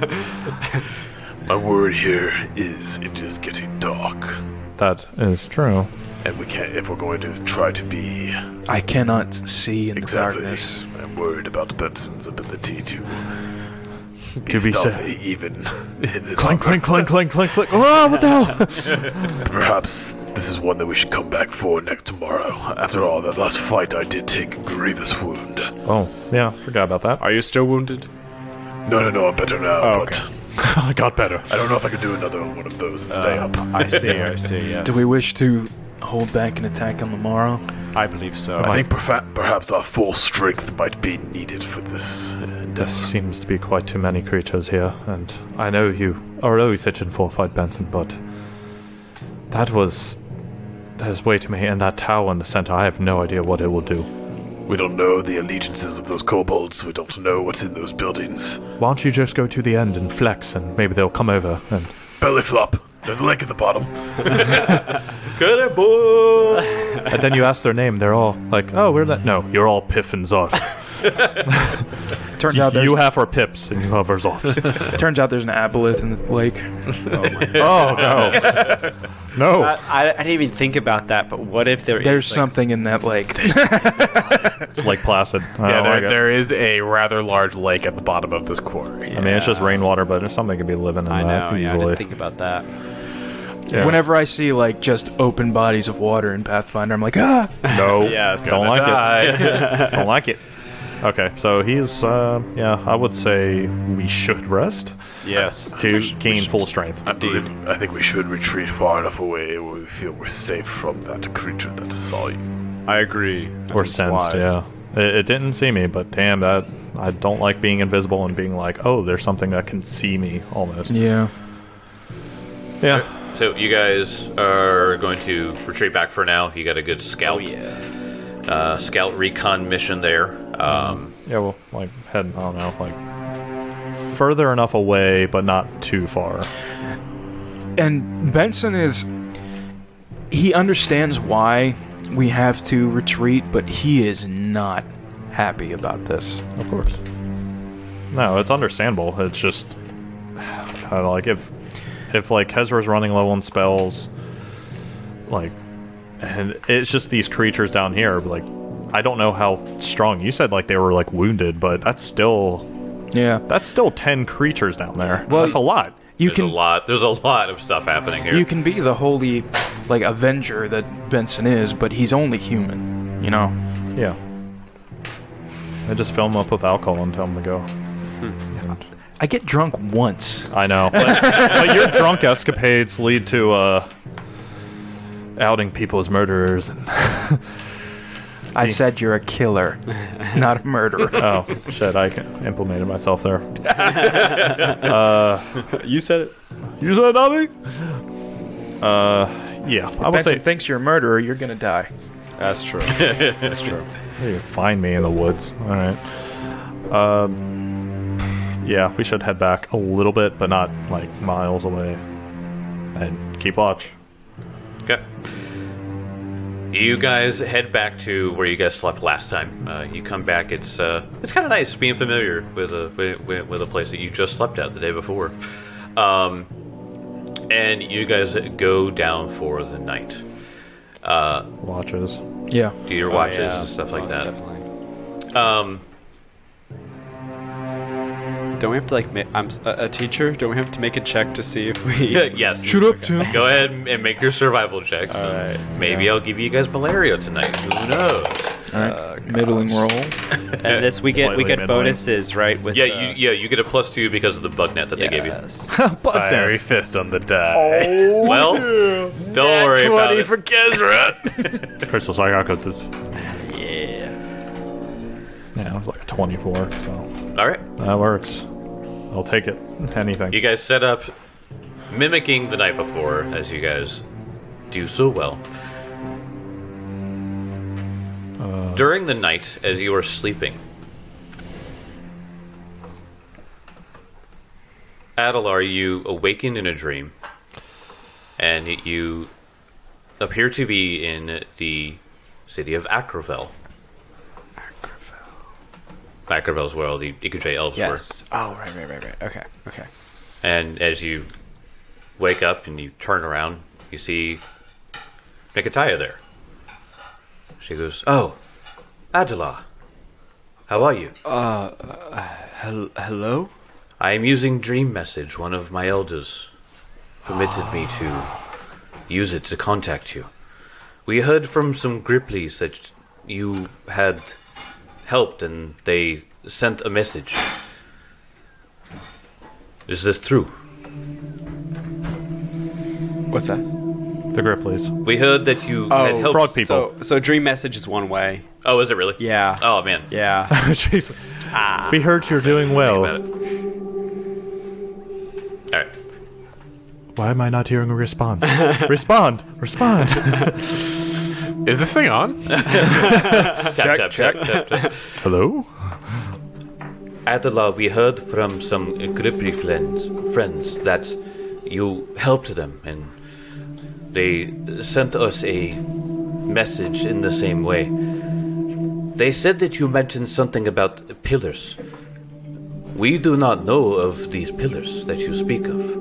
My word here is it is getting dark. That is true. And we can't, if we're going to try to be... I cannot see in the darkness. I'm worried about Benson's ability to be stealthy, even in this... Clank, clank, clank, clank, clank, clank. Oh, what the hell? Perhaps this is one that we should come back for tomorrow. After all, that last fight I did take a grievous wound. Oh, yeah, forgot about that. Are you still wounded? No, I'm better now, okay. I got better. I don't know if I could do another one of those and stay up. I see, yes. Do we wish to hold back an attack on the morrow? I believe so. I think perhaps our full strength might be needed for this. There seems to be quite too many creatures here, and I know you are always itching for a fight, Benson, but there's way too many, and that tower in the center, I have no idea what it will do. We don't know the allegiances of those kobolds. We don't know what's in those buildings. Why don't you just go to the end and flex, and maybe they'll come over and... Belly flop. There's a link at the bottom. And then you ask their name, they're all like, oh, we're that... No, you're all Piff and Zarf. Turns out you have our Pips, and you have our Zarfs. Turns out there's an aboleth in the lake. Oh, no. No. I didn't even think about that, but what if there's something in that lake? It's Lake Placid. There is a rather large lake at the bottom of this quarry. I mean, it's just rainwater, but there's something could be living in that easily. I didn't think about that. Yeah. Whenever I see like just open bodies of water in Pathfinder, I'm like, ah! No. Yes. Don't like it. Don't like it. Okay, so he's, I would say we should rest. Yes. To gain full strength. I think we should retreat far enough away where we feel we're safe from that creature that saw you. I agree. Or sensed, yeah. It didn't see me, but damn, that I don't like being invisible and being like, oh, there's something that can see me, almost. Yeah. Yeah. So you guys are going to retreat back for now. You got a good scout. Oh, yeah. Scout recon mission there. Yeah, well, like, head, I don't know, like, further enough away, but not too far. And Benson is he understands why we have to retreat, but he is not happy about this. Of course. No, it's understandable. It's just like if like Kezra's running low on spells, like, and it's just these creatures down here. Like, I don't know how strong. You said like they were like wounded, but that's still 10 creatures down there. Well, that's a lot. There's a lot of stuff happening here. You can be the holy, like, Avenger that Benson is, but he's only human, you know? Yeah. I just fill him up with alcohol and tell him to go. I get drunk once. I know. But your drunk escapades lead to outing people as murderers. I said you're a killer. It's not a murderer. Oh, shit. I implemented myself there. You said it. You said nothing? Yeah. If Benson thinks you're a murderer, you're going to die. That's true. That's true. You find me in the woods. All right. Yeah, we should head back a little bit, but not, like, miles away. And keep watch. Okay. You guys head back to where you guys slept last time. You come back. It's kind of nice being familiar with a place that you just slept at the day before. And you guys go down for the night. Watches. Yeah. Do your watches and stuff like that. Definitely. Don't we have to, like, I'm a teacher? Don't we have to make a check to see if we... Yes. Shut up, Tim. Go ahead and make your survival checks. All right. Maybe I'll give you guys malaria tonight. Who knows? All right. Middling roll. And this, we get bonuses, right? With you get a +2 because of the bug net that they gave you. Fiery fist on the die. Oh, well, don't worry about it. For Kezra. Crystal's like, I got this. Yeah. Yeah, it was like a 24, so... All right. That works. I'll take it. Anything. You guys set up mimicking the night before, as you guys do so well. During the night, as you are sleeping, Adelar, you awaken in a dream, and you appear to be in the city of Akravel. Akravel's where all the Ikuj elves were. Oh, right. Okay. And as you wake up and you turn around, you see Nikitaya there. She goes, "Oh, Adelar, how are you?" Hello? I am using Dream Message. One of my elders permitted me to use it to contact you. We heard from some Grippleys that you had helped and they sent a message. Is this true? What's that? The Grippleys. We heard that you had helped frog people. So Dream Message is one way. Oh, is it really? Yeah. Oh, man. Yeah. Jeez. We heard you're doing well. All right. Why am I not hearing a response? Respond! Is this thing on? Tap. Hello? Adelar, we heard from some Gripply friends that you helped them, and they sent us a message in the same way. They said that you mentioned something about pillars. We do not know of these pillars that you speak of.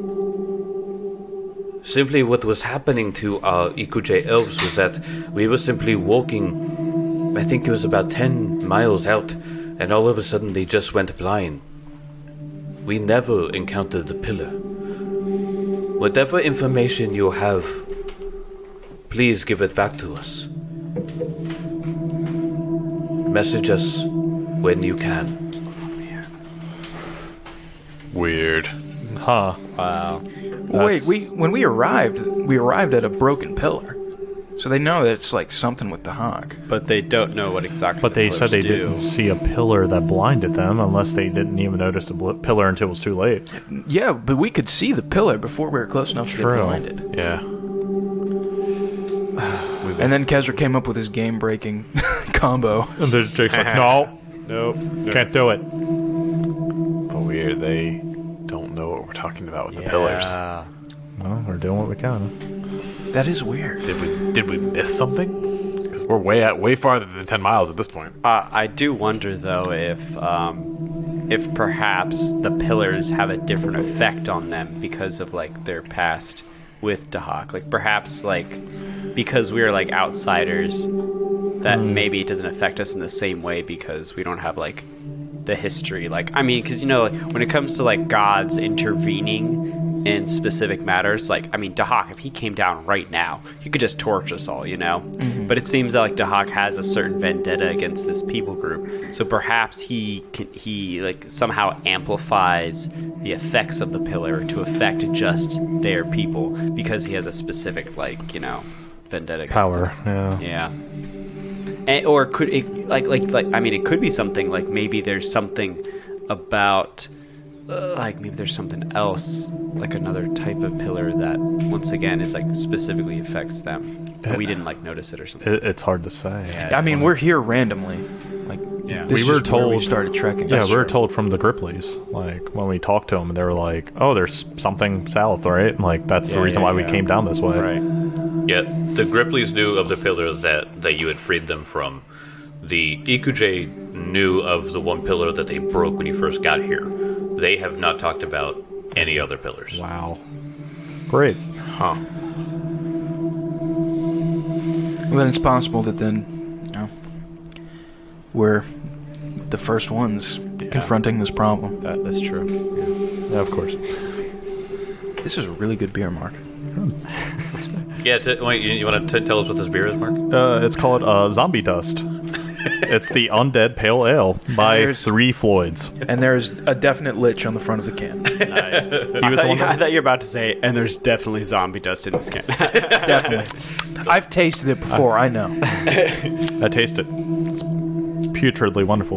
Simply what was happening to our Ikuj elves was that we were simply walking, I think it was about 10 miles out, and all of a sudden they just went blind. We never encountered the pillar. Whatever information you have, please give it back to us. Message us when you can. Weird. Huh. Wow. Wait, when we arrived at a broken pillar. So they know that it's like something with the hawk. But they don't know what exactly. But they said they do. didn't see a pillar that blinded them unless they didn't even notice the pillar until it was too late. Yeah, but we could see the pillar before we were close enough to get blinded. Yeah. And then Kezra came up with his game-breaking combo. And there's Jake's like, no. Nope. Can't do it. But weird, they don't know what we're talking about with the pillars. Well, we're doing what we can. That is weird. Did we miss something? Because we're way farther than 10 miles at this point. I do wonder though if perhaps the pillars have a different effect on them because of like their past with Dahak. Like perhaps like because we are like outsiders, that maybe it doesn't affect us in the same way because we don't have like the history. Like I mean, because you know, when it comes to like gods intervening in specific matters, like I mean, Dahak, if he came down right now, he could just torch us all, you know. But it seems that like Dahak has a certain vendetta against this people group, so perhaps he like somehow amplifies the effects of the pillar to affect just their people because he has a specific like, you know, vendetta against power. them. Yeah. And, or could it like I mean, it could be something like maybe there's something about like maybe there's something else, like another type of pillar that once again is like specifically affects them. We didn't like notice it or something. It's hard to say. Yeah, I mean, we're here randomly. Like, yeah, we were told we started trekking. Yeah, we were told from the Grippleys. Like when we talked to them, they were like, "Oh, there's something south, right?" And, like that's the reason why we came down this way. Right. Yeah, the Grippleys knew of the pillar that you had freed them from. The Ikuj knew of the one pillar that they broke when you first got here. They have not talked about any other pillars. Wow. Great. Huh. Well, then it's possible that then, you know, we're the first ones confronting this problem. That's true. Yeah, of course. This is a really good beer, Mark. Yeah, wait, you want to tell us what this beer is, Mark? It's called Zombie Dust. It's the Undead Pale Ale by Three Floyds. And there's a definite lich on the front of the can. Nice. I thought you were about to say, and there's definitely zombie dust in this can. Definitely. I've tasted it before, I know. I taste it. It's putridly wonderful.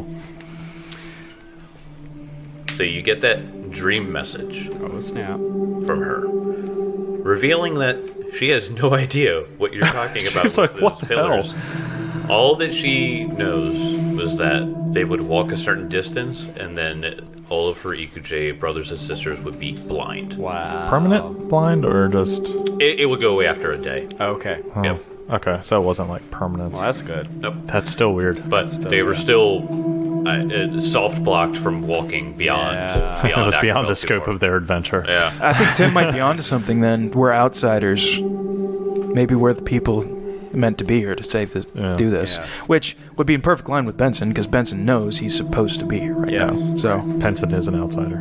So you get that dream message Oh, snap. from her, revealing that she has no idea what you're talking about She's with like, what those the pillars. hell? All that she knows was that they would walk a certain distance, and then all of her Ikuj brothers and sisters would be blind. Wow. Permanent blind or just... It would go away after a day. Okay. Oh, Yep. Okay, so it wasn't like permanent. Well, that's good. Nope. That's still weird. But they were still soft blocked from walking beyond. It was beyond the Acapulco scope of their adventure. Yeah. I think Tim might be onto something then. We're outsiders. Maybe we're the people meant to be here to save this, do this. Yes. Which would be in perfect line with Benson, because Benson knows he's supposed to be here right now. So Benson is an outsider.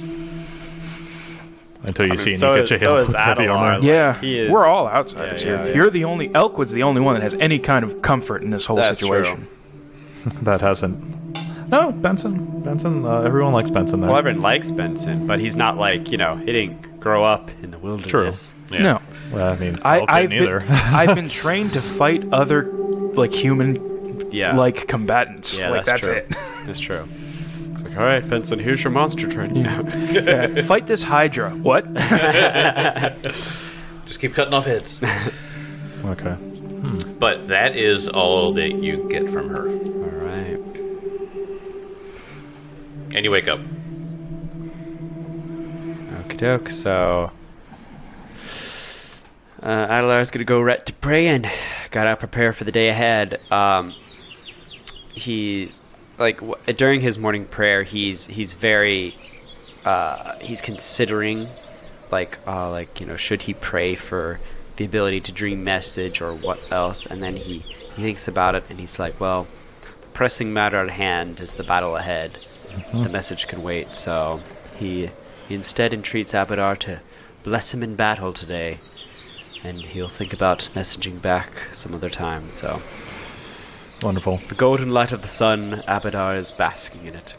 Until you see so him get jailed is for heavy Adelar. armor. yeah, he is- we're all outsiders Yeah, here. yeah. You're the only... Elkwood's the only one that has any kind of comfort in this whole That's situation. That hasn't... No, Benson. Everyone likes Benson there. Well, everyone likes Benson, but he's not like, you know, he didn't grow up in the wilderness. Yeah. No. Well, I mean, I've didn't either. been, I've been trained to fight other, like, human, Yeah. like, combatants. Yeah, like, that's that's true. it. That's true. It's like, all right, Benson, here's your monster training. Yeah, fight this Hydra. What? Just keep cutting off heads. Okay. But that is all that you get from her. All right. And you wake up. Okie doke. So, Adelar's gonna go right to praying. Gotta prepare for the day ahead. He's like during his morning prayer, he's very he's considering like you know, should he pray for the ability to dream message or what else? And then he thinks about it and he's like, well, the pressing matter at hand is the battle ahead. The message can wait, so he instead entreats Abadar to bless him in battle today, and he'll think about messaging back some other time. So, Wonderful. the golden light of the sun, Abadar is basking in it.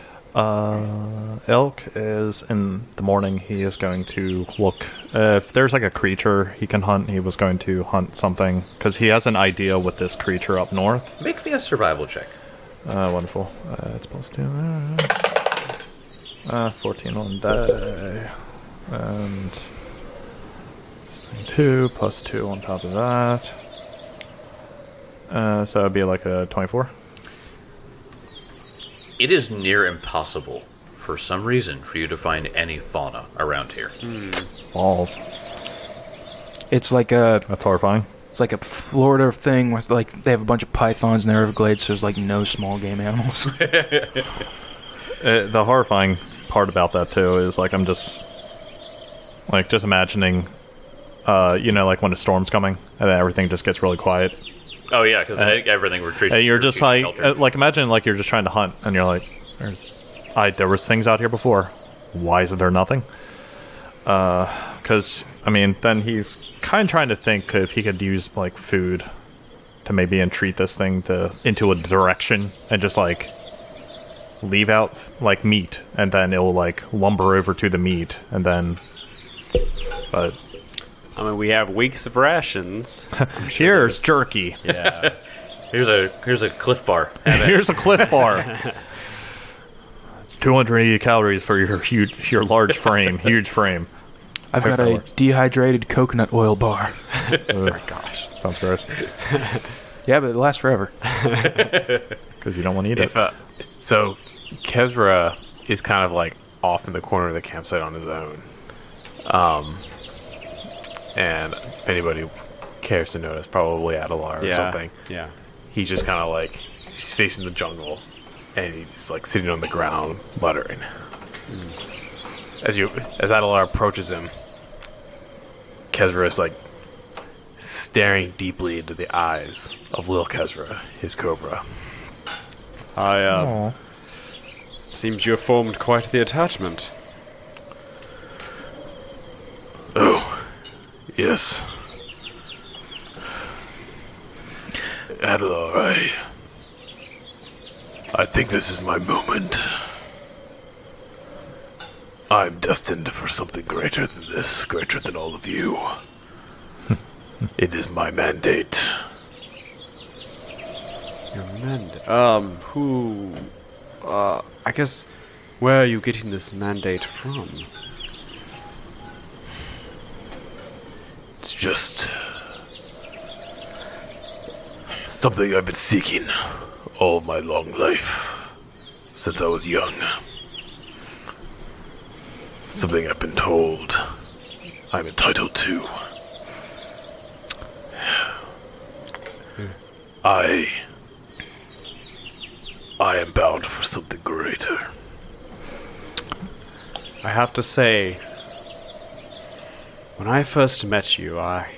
Elk is in the morning. He is going to look if there's like a creature he can hunt. He was going to hunt something because he has an idea with this creature up north. Make me a survival check. Wonderful. It's supposed to 14 on die and 2 plus 2 on top of that. So it'd be like a 24. It is near impossible, for some reason, for you to find any fauna around here. Balls. It's like a... That's horrifying. It's like a Florida thing with, like, they have a bunch of pythons in their Everglades, so there's, like, no small game animals. The horrifying part about that, too, is, like, I'm just imagining, like when a storm's coming, and then everything just gets really quiet. Oh, yeah, because everything retreats. And you're just like, imagine, like, you're just trying to hunt, and you're like, there was things out here before. Why isn't there nothing? Because, I mean, then he's kind of trying to think if he could use, like, food to maybe entreat this thing into a direction and just, like, leave out, like, meat, and then it'll, like, lumber over to the meat, and then... But... I mean, we have weeks of rations. Here's jerky. Yeah. Here's a Cliff Bar. Here's a Cliff Bar. 280 calories for your large frame, huge frame. I've got a dehydrated coconut oil bar. Oh my gosh, sounds gross. Yeah, but it lasts forever. Because you don't want to eat it. So, Kezra is kind of like off in the corner of the campsite on his own. And if anybody cares to notice, probably Adelar or something. Yeah. He's just kind of like, he's facing the jungle, and he's like sitting on the ground, muttering. As Adelar approaches him, Kezra is like staring deeply into the eyes of Lil Kezra, his cobra. It seems you have formed quite the attachment. Oh, yes. Adelar, I think this is my moment. I'm destined for something greater than this, greater than all of you. It is my mandate. Your mandate? I guess, where are you getting this mandate from? It's just... something I've been seeking all my long life, since I was young. Something I've been told I'm entitled to. I am bound for something greater. I have to say, when I first met you, at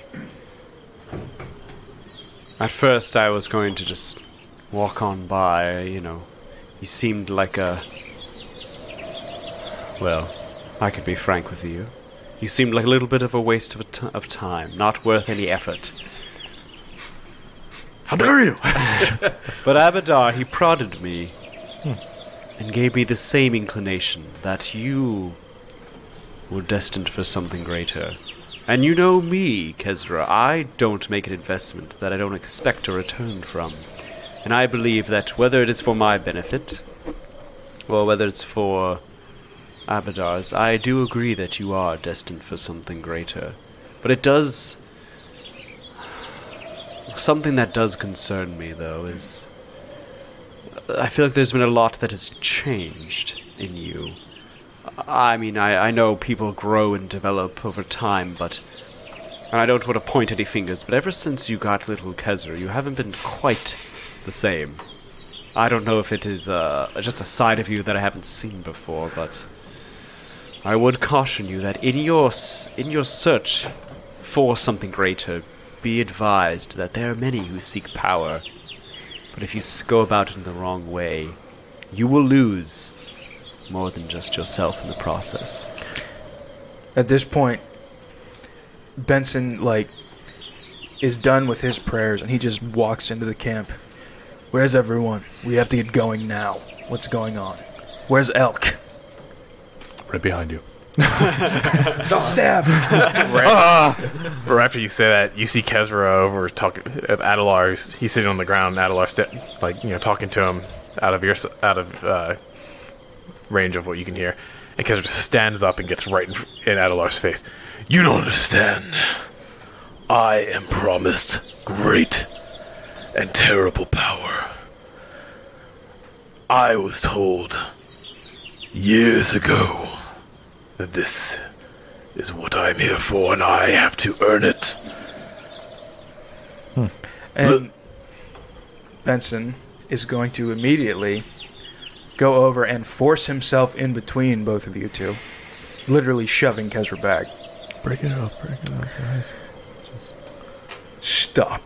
first I was going to just walk on by, you seemed like well, I could be frank with you. You seemed like a little bit of a waste of time, not worth any effort. How dare you! But Abadar, he prodded me and gave me the same inclination that you were destined for something greater. And you know me, Kezra, I don't make an investment that I don't expect a return from. And I believe that whether it is for my benefit, or whether it's for Abadar's, I do agree that you are destined for something greater. But it does... Something that does concern me, though, is... I feel like there's been a lot that has changed in you. I mean, I know people grow and develop over time, but... And I don't want to point any fingers, but ever since you got little Kezra, you haven't been quite the same. I don't know if it is just a side of you that I haven't seen before, but... I would caution you that in your search for something greater, be advised that there are many who seek power, but if you go about it in the wrong way, you will lose more than just yourself in the process. At this point, Benson, is done with his prayers, and he just walks into the camp. Where's everyone? We have to get going now. What's going on? Where's Elk? Right behind you. Don't stab! Or after you say that, you see Kezra over talking at Adelar. He's sitting on the ground. Adelar's talking to him out of range of what you can hear. And Kezra just stands up and gets right in Adelar's face. You don't understand. I am promised great and terrible power. I was told years ago that this is what I'm here for, and I have to earn it. And Benson is going to immediately go over and force himself in between both of you two, literally shoving Kezra back. Break it up, guys. Stop.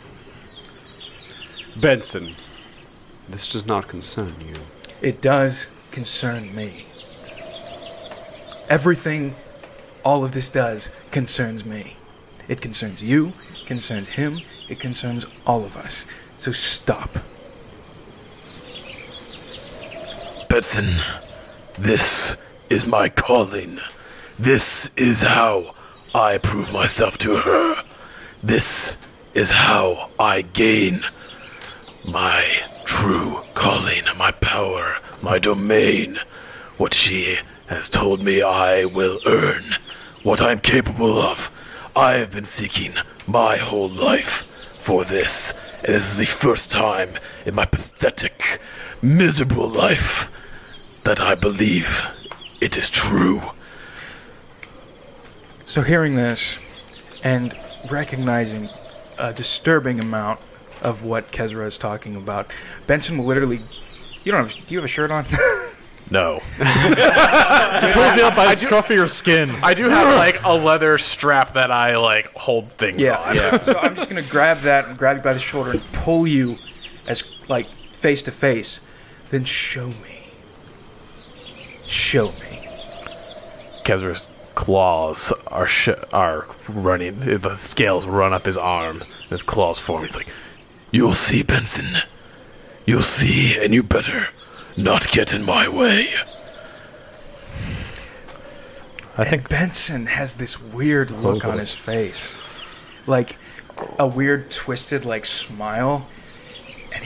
Benson, this does not concern you. It does concern me. Everything all of this does concerns me. It concerns you, it concerns him, it concerns all of us. So stop. Benson, this is my calling. This is how I prove myself to her. This is how I gain my true calling, my power, my domain. What she has told me I will earn. What I'm capable of. I have been seeking my whole life for this. And this is the first time in my pathetic, miserable life that I believe it is true. So hearing this and recognizing a disturbing amount of what Kezra is talking about, Benson will literally... do you have a shirt on? No. He pulls you up by the scruff of your skin. I do have like a leather strap that I like hold things on. Yeah. So I'm just going to grab that and grab you by the shoulder and pull you as like face to face. Then show me. Show me. Kezra's claws are running. The scales run up his arm. His claws form. He's like, You'll see, Benson. You'll see, and you better not get in my way. I think Benson has this weird look on his face. Like a weird twisted like smile. And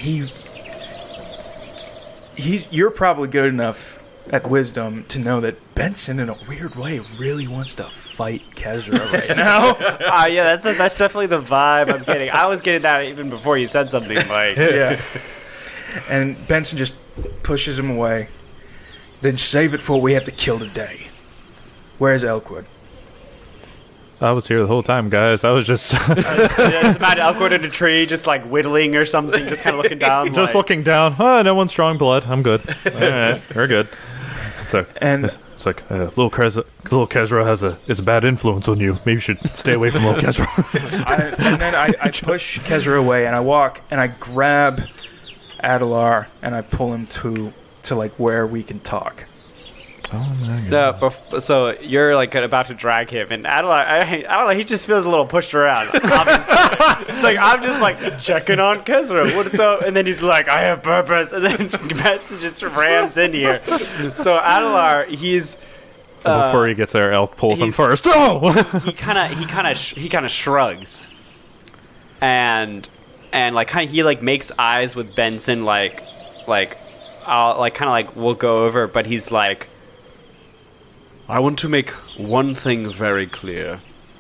you're probably good enough at wisdom to know that Benson in a weird way really wants to fight Kezra right now. Yeah, that's definitely the vibe I'm getting. I was getting that even before you said something, Mike. Yeah. And Benson just pushes him away. Then save it for we have to kill today. Where's Elkwood? I was here the whole time, guys. I was just... It's about Elkwood in a tree, just like whittling or something, just kind of looking down. Just looking down. Oh, no one's drawing blood. I'm good. All right, we're good. So, and it's like, little Kezra is a bad influence on you. Maybe you should stay away from little Kezra. And then I push Kezra away, and I walk, and I grab Adelar, and I pull him to like where we can talk. Oh my God. No, so you're like about to drag him, and Adelar, he just feels a little pushed around. It's like I'm just like checking on Kezra. What's up? And then he's like, I have purpose, and then Benson just rams in here. So Adelar, he's before he gets there, Elk pulls him first. Oh! he kind of shrugs, and like he like makes eyes with Benson, like I'll like kind of like we'll go over, but he's like, I want to make one thing very clear.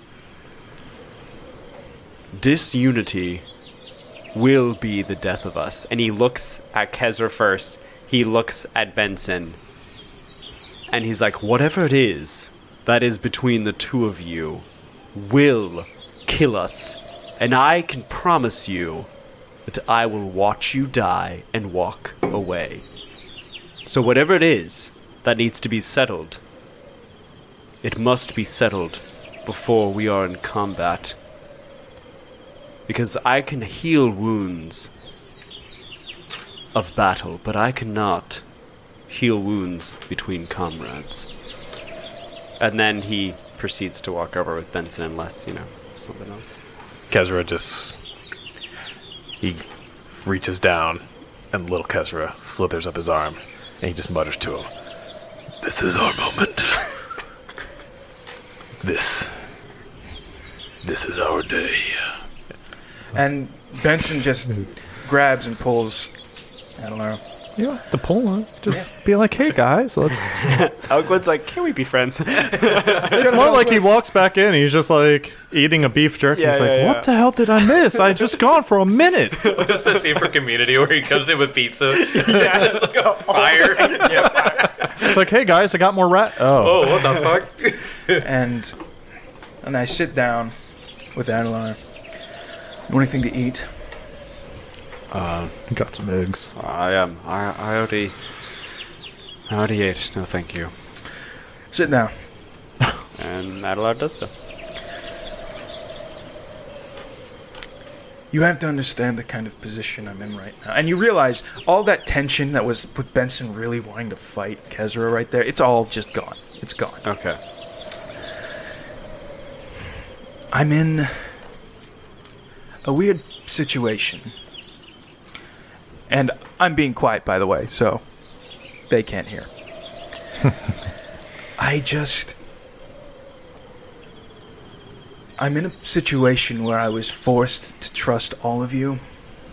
Disunity will be the death of us. And he looks at Kezra first. He looks at Benson. And he's like, whatever it is that is between the two of you will kill us. And I can promise you that I will watch you die and walk away. So whatever it is that needs to be settled, it must be settled before we are in combat. Because I can heal wounds of battle, but I cannot heal wounds between comrades. And then he proceeds to walk over with Benson unless, something else. Kezra he reaches down, and little Kezra slithers up his arm, and he just mutters to him, This is our moment. This is our day. And Benson just grabs and pulls Adelar. You don't have to pull him. Just be like, hey guys, let's... Elkwood's like, can we be friends? It's more like he walks back in, he's just like eating a beef jerky. He's like, what the hell did I miss? I just gone for a minute. What's the scene for Community where he comes in with pizza? Yeah, it's like a fire. It's like, hey guys, I got more rat. Oh, what the fuck? and I sit down with Adelar. You want anything to eat? Got some eggs. I already ate. No, thank you. Sit down. And Adelar does so. You have to understand the kind of position I'm in right now. And you realize all that tension that was with Benson really wanting to fight Kezra right there, it's all just gone. It's gone. Okay. I'm in a weird situation. And I'm being quiet, by the way, so they can't hear. I'm in a situation where I was forced to trust all of you.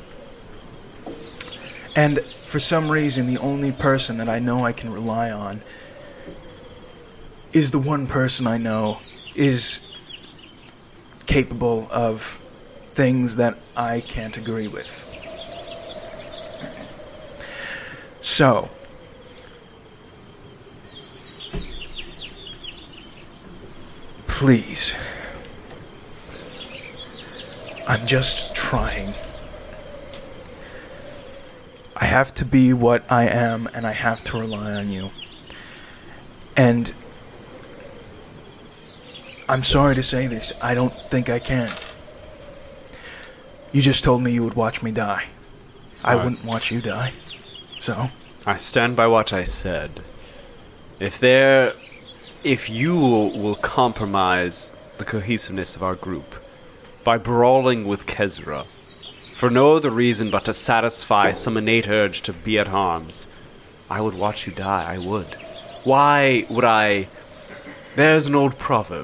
And for some reason, the only person that I know I can rely on is the one person I know is capable of things that I can't agree with. So, please, I'm just trying. I have to be what I am, and I have to rely on you. And I'm sorry to say this, I don't think I can. You just told me you would watch me die. I wouldn't watch you die. So? I stand by what I said. If you will compromise the cohesiveness of our group by brawling with Kezra, for no other reason but to satisfy some innate urge to be at arms, I would watch you die, I would. Why would I... There's an old proverb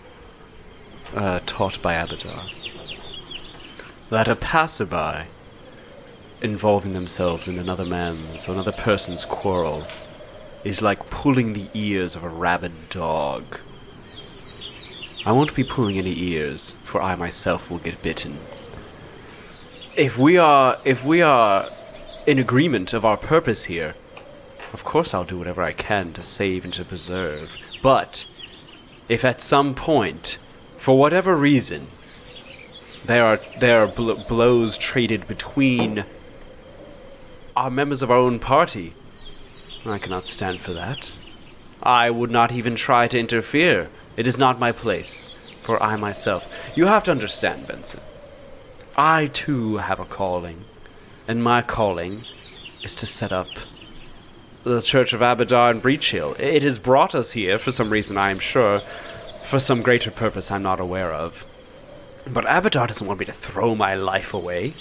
taught by Abadar that a passerby involving themselves in another man's or another person's quarrel is like pulling the ears of a rabid dog. I won't be pulling any ears, for I myself will get bitten. If we are in agreement of our purpose here, of course I'll do whatever I can to save and to preserve. But if at some point, for whatever reason, there are blows traded between our members of our own party, I cannot stand for that. I would not even try to interfere. It is not my place, for I myself... You have to understand, Benson. I, too, have a calling, and my calling is to set up the Church of Abadar in Breach Hill. It has brought us here, for some reason I am sure, for some greater purpose I'm not aware of. But Abadar doesn't want me to throw my life away.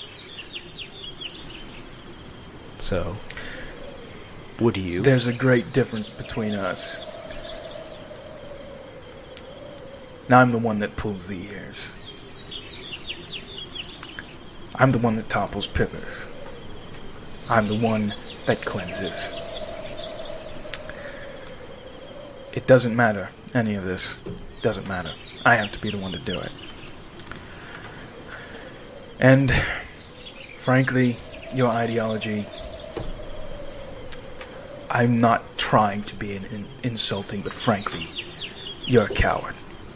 So, would you? There's a great difference between us. Now I'm the one that pulls the ears. I'm the one that topples pillars. I'm the one that cleanses. It doesn't matter, any of this. Doesn't matter. I have to be the one to do it. And, frankly, your ideology... I'm not trying to be insulting, but frankly, you're a coward.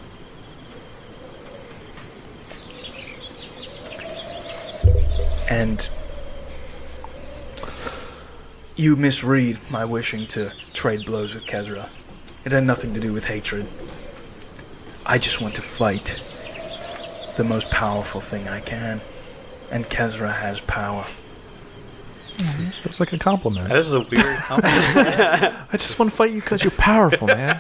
And you misread my wishing to trade blows with Kezra. It had nothing to do with hatred. I just want to fight the most powerful thing I can. And Kezra has power. It's like a compliment. That is a weird compliment. I just want to fight you because you're powerful, man.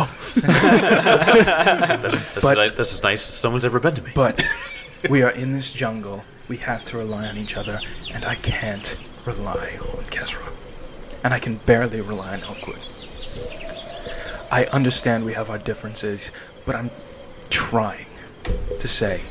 That's as nice as someone's ever been to me. But we are in this jungle. We have to rely on each other, and I can't rely on Kezra. And I can barely rely on Elkwood. I understand we have our differences, but I'm trying to say,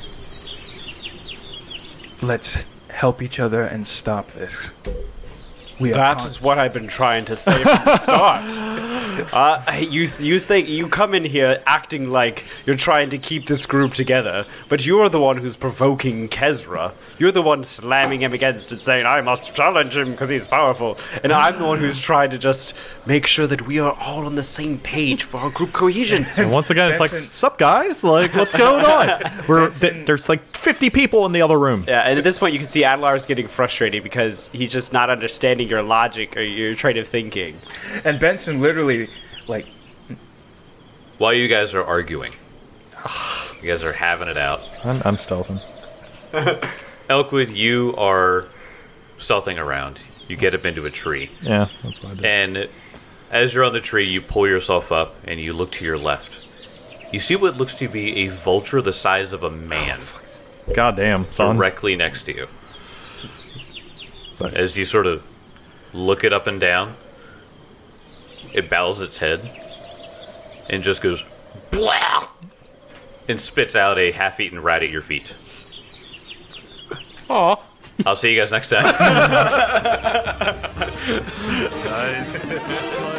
let's help each other and stop this. That is what I've been trying to say from the start. You think you come in here acting like you're trying to keep this group together, but you're the one who's provoking Kezra. You're the one slamming him against and saying, I must challenge him because he's powerful. And I'm the one who's trying to just make sure that we are all on the same page for our group cohesion. And once again, it's like, sup guys? Like, what's going on? There's like 50 people in the other room. Yeah, and at this point you can see Adlar's getting frustrated because he's just not understanding your logic or your train of thinking. And Benson literally, like... While you guys are arguing, you guys are having it out. I'm stealthing. Elkwood, you are stealthing around. You get up into a tree. Yeah, that's what I did. And as you're on the tree, you pull yourself up and you look to your left. You see what looks to be a vulture the size of a man. Goddamn, son. Directly next to you. As you sort of look it up and down, it bows its head and just goes, blah! And spits out a half-eaten rat at your feet. Aw. I'll see you guys next time. Nice.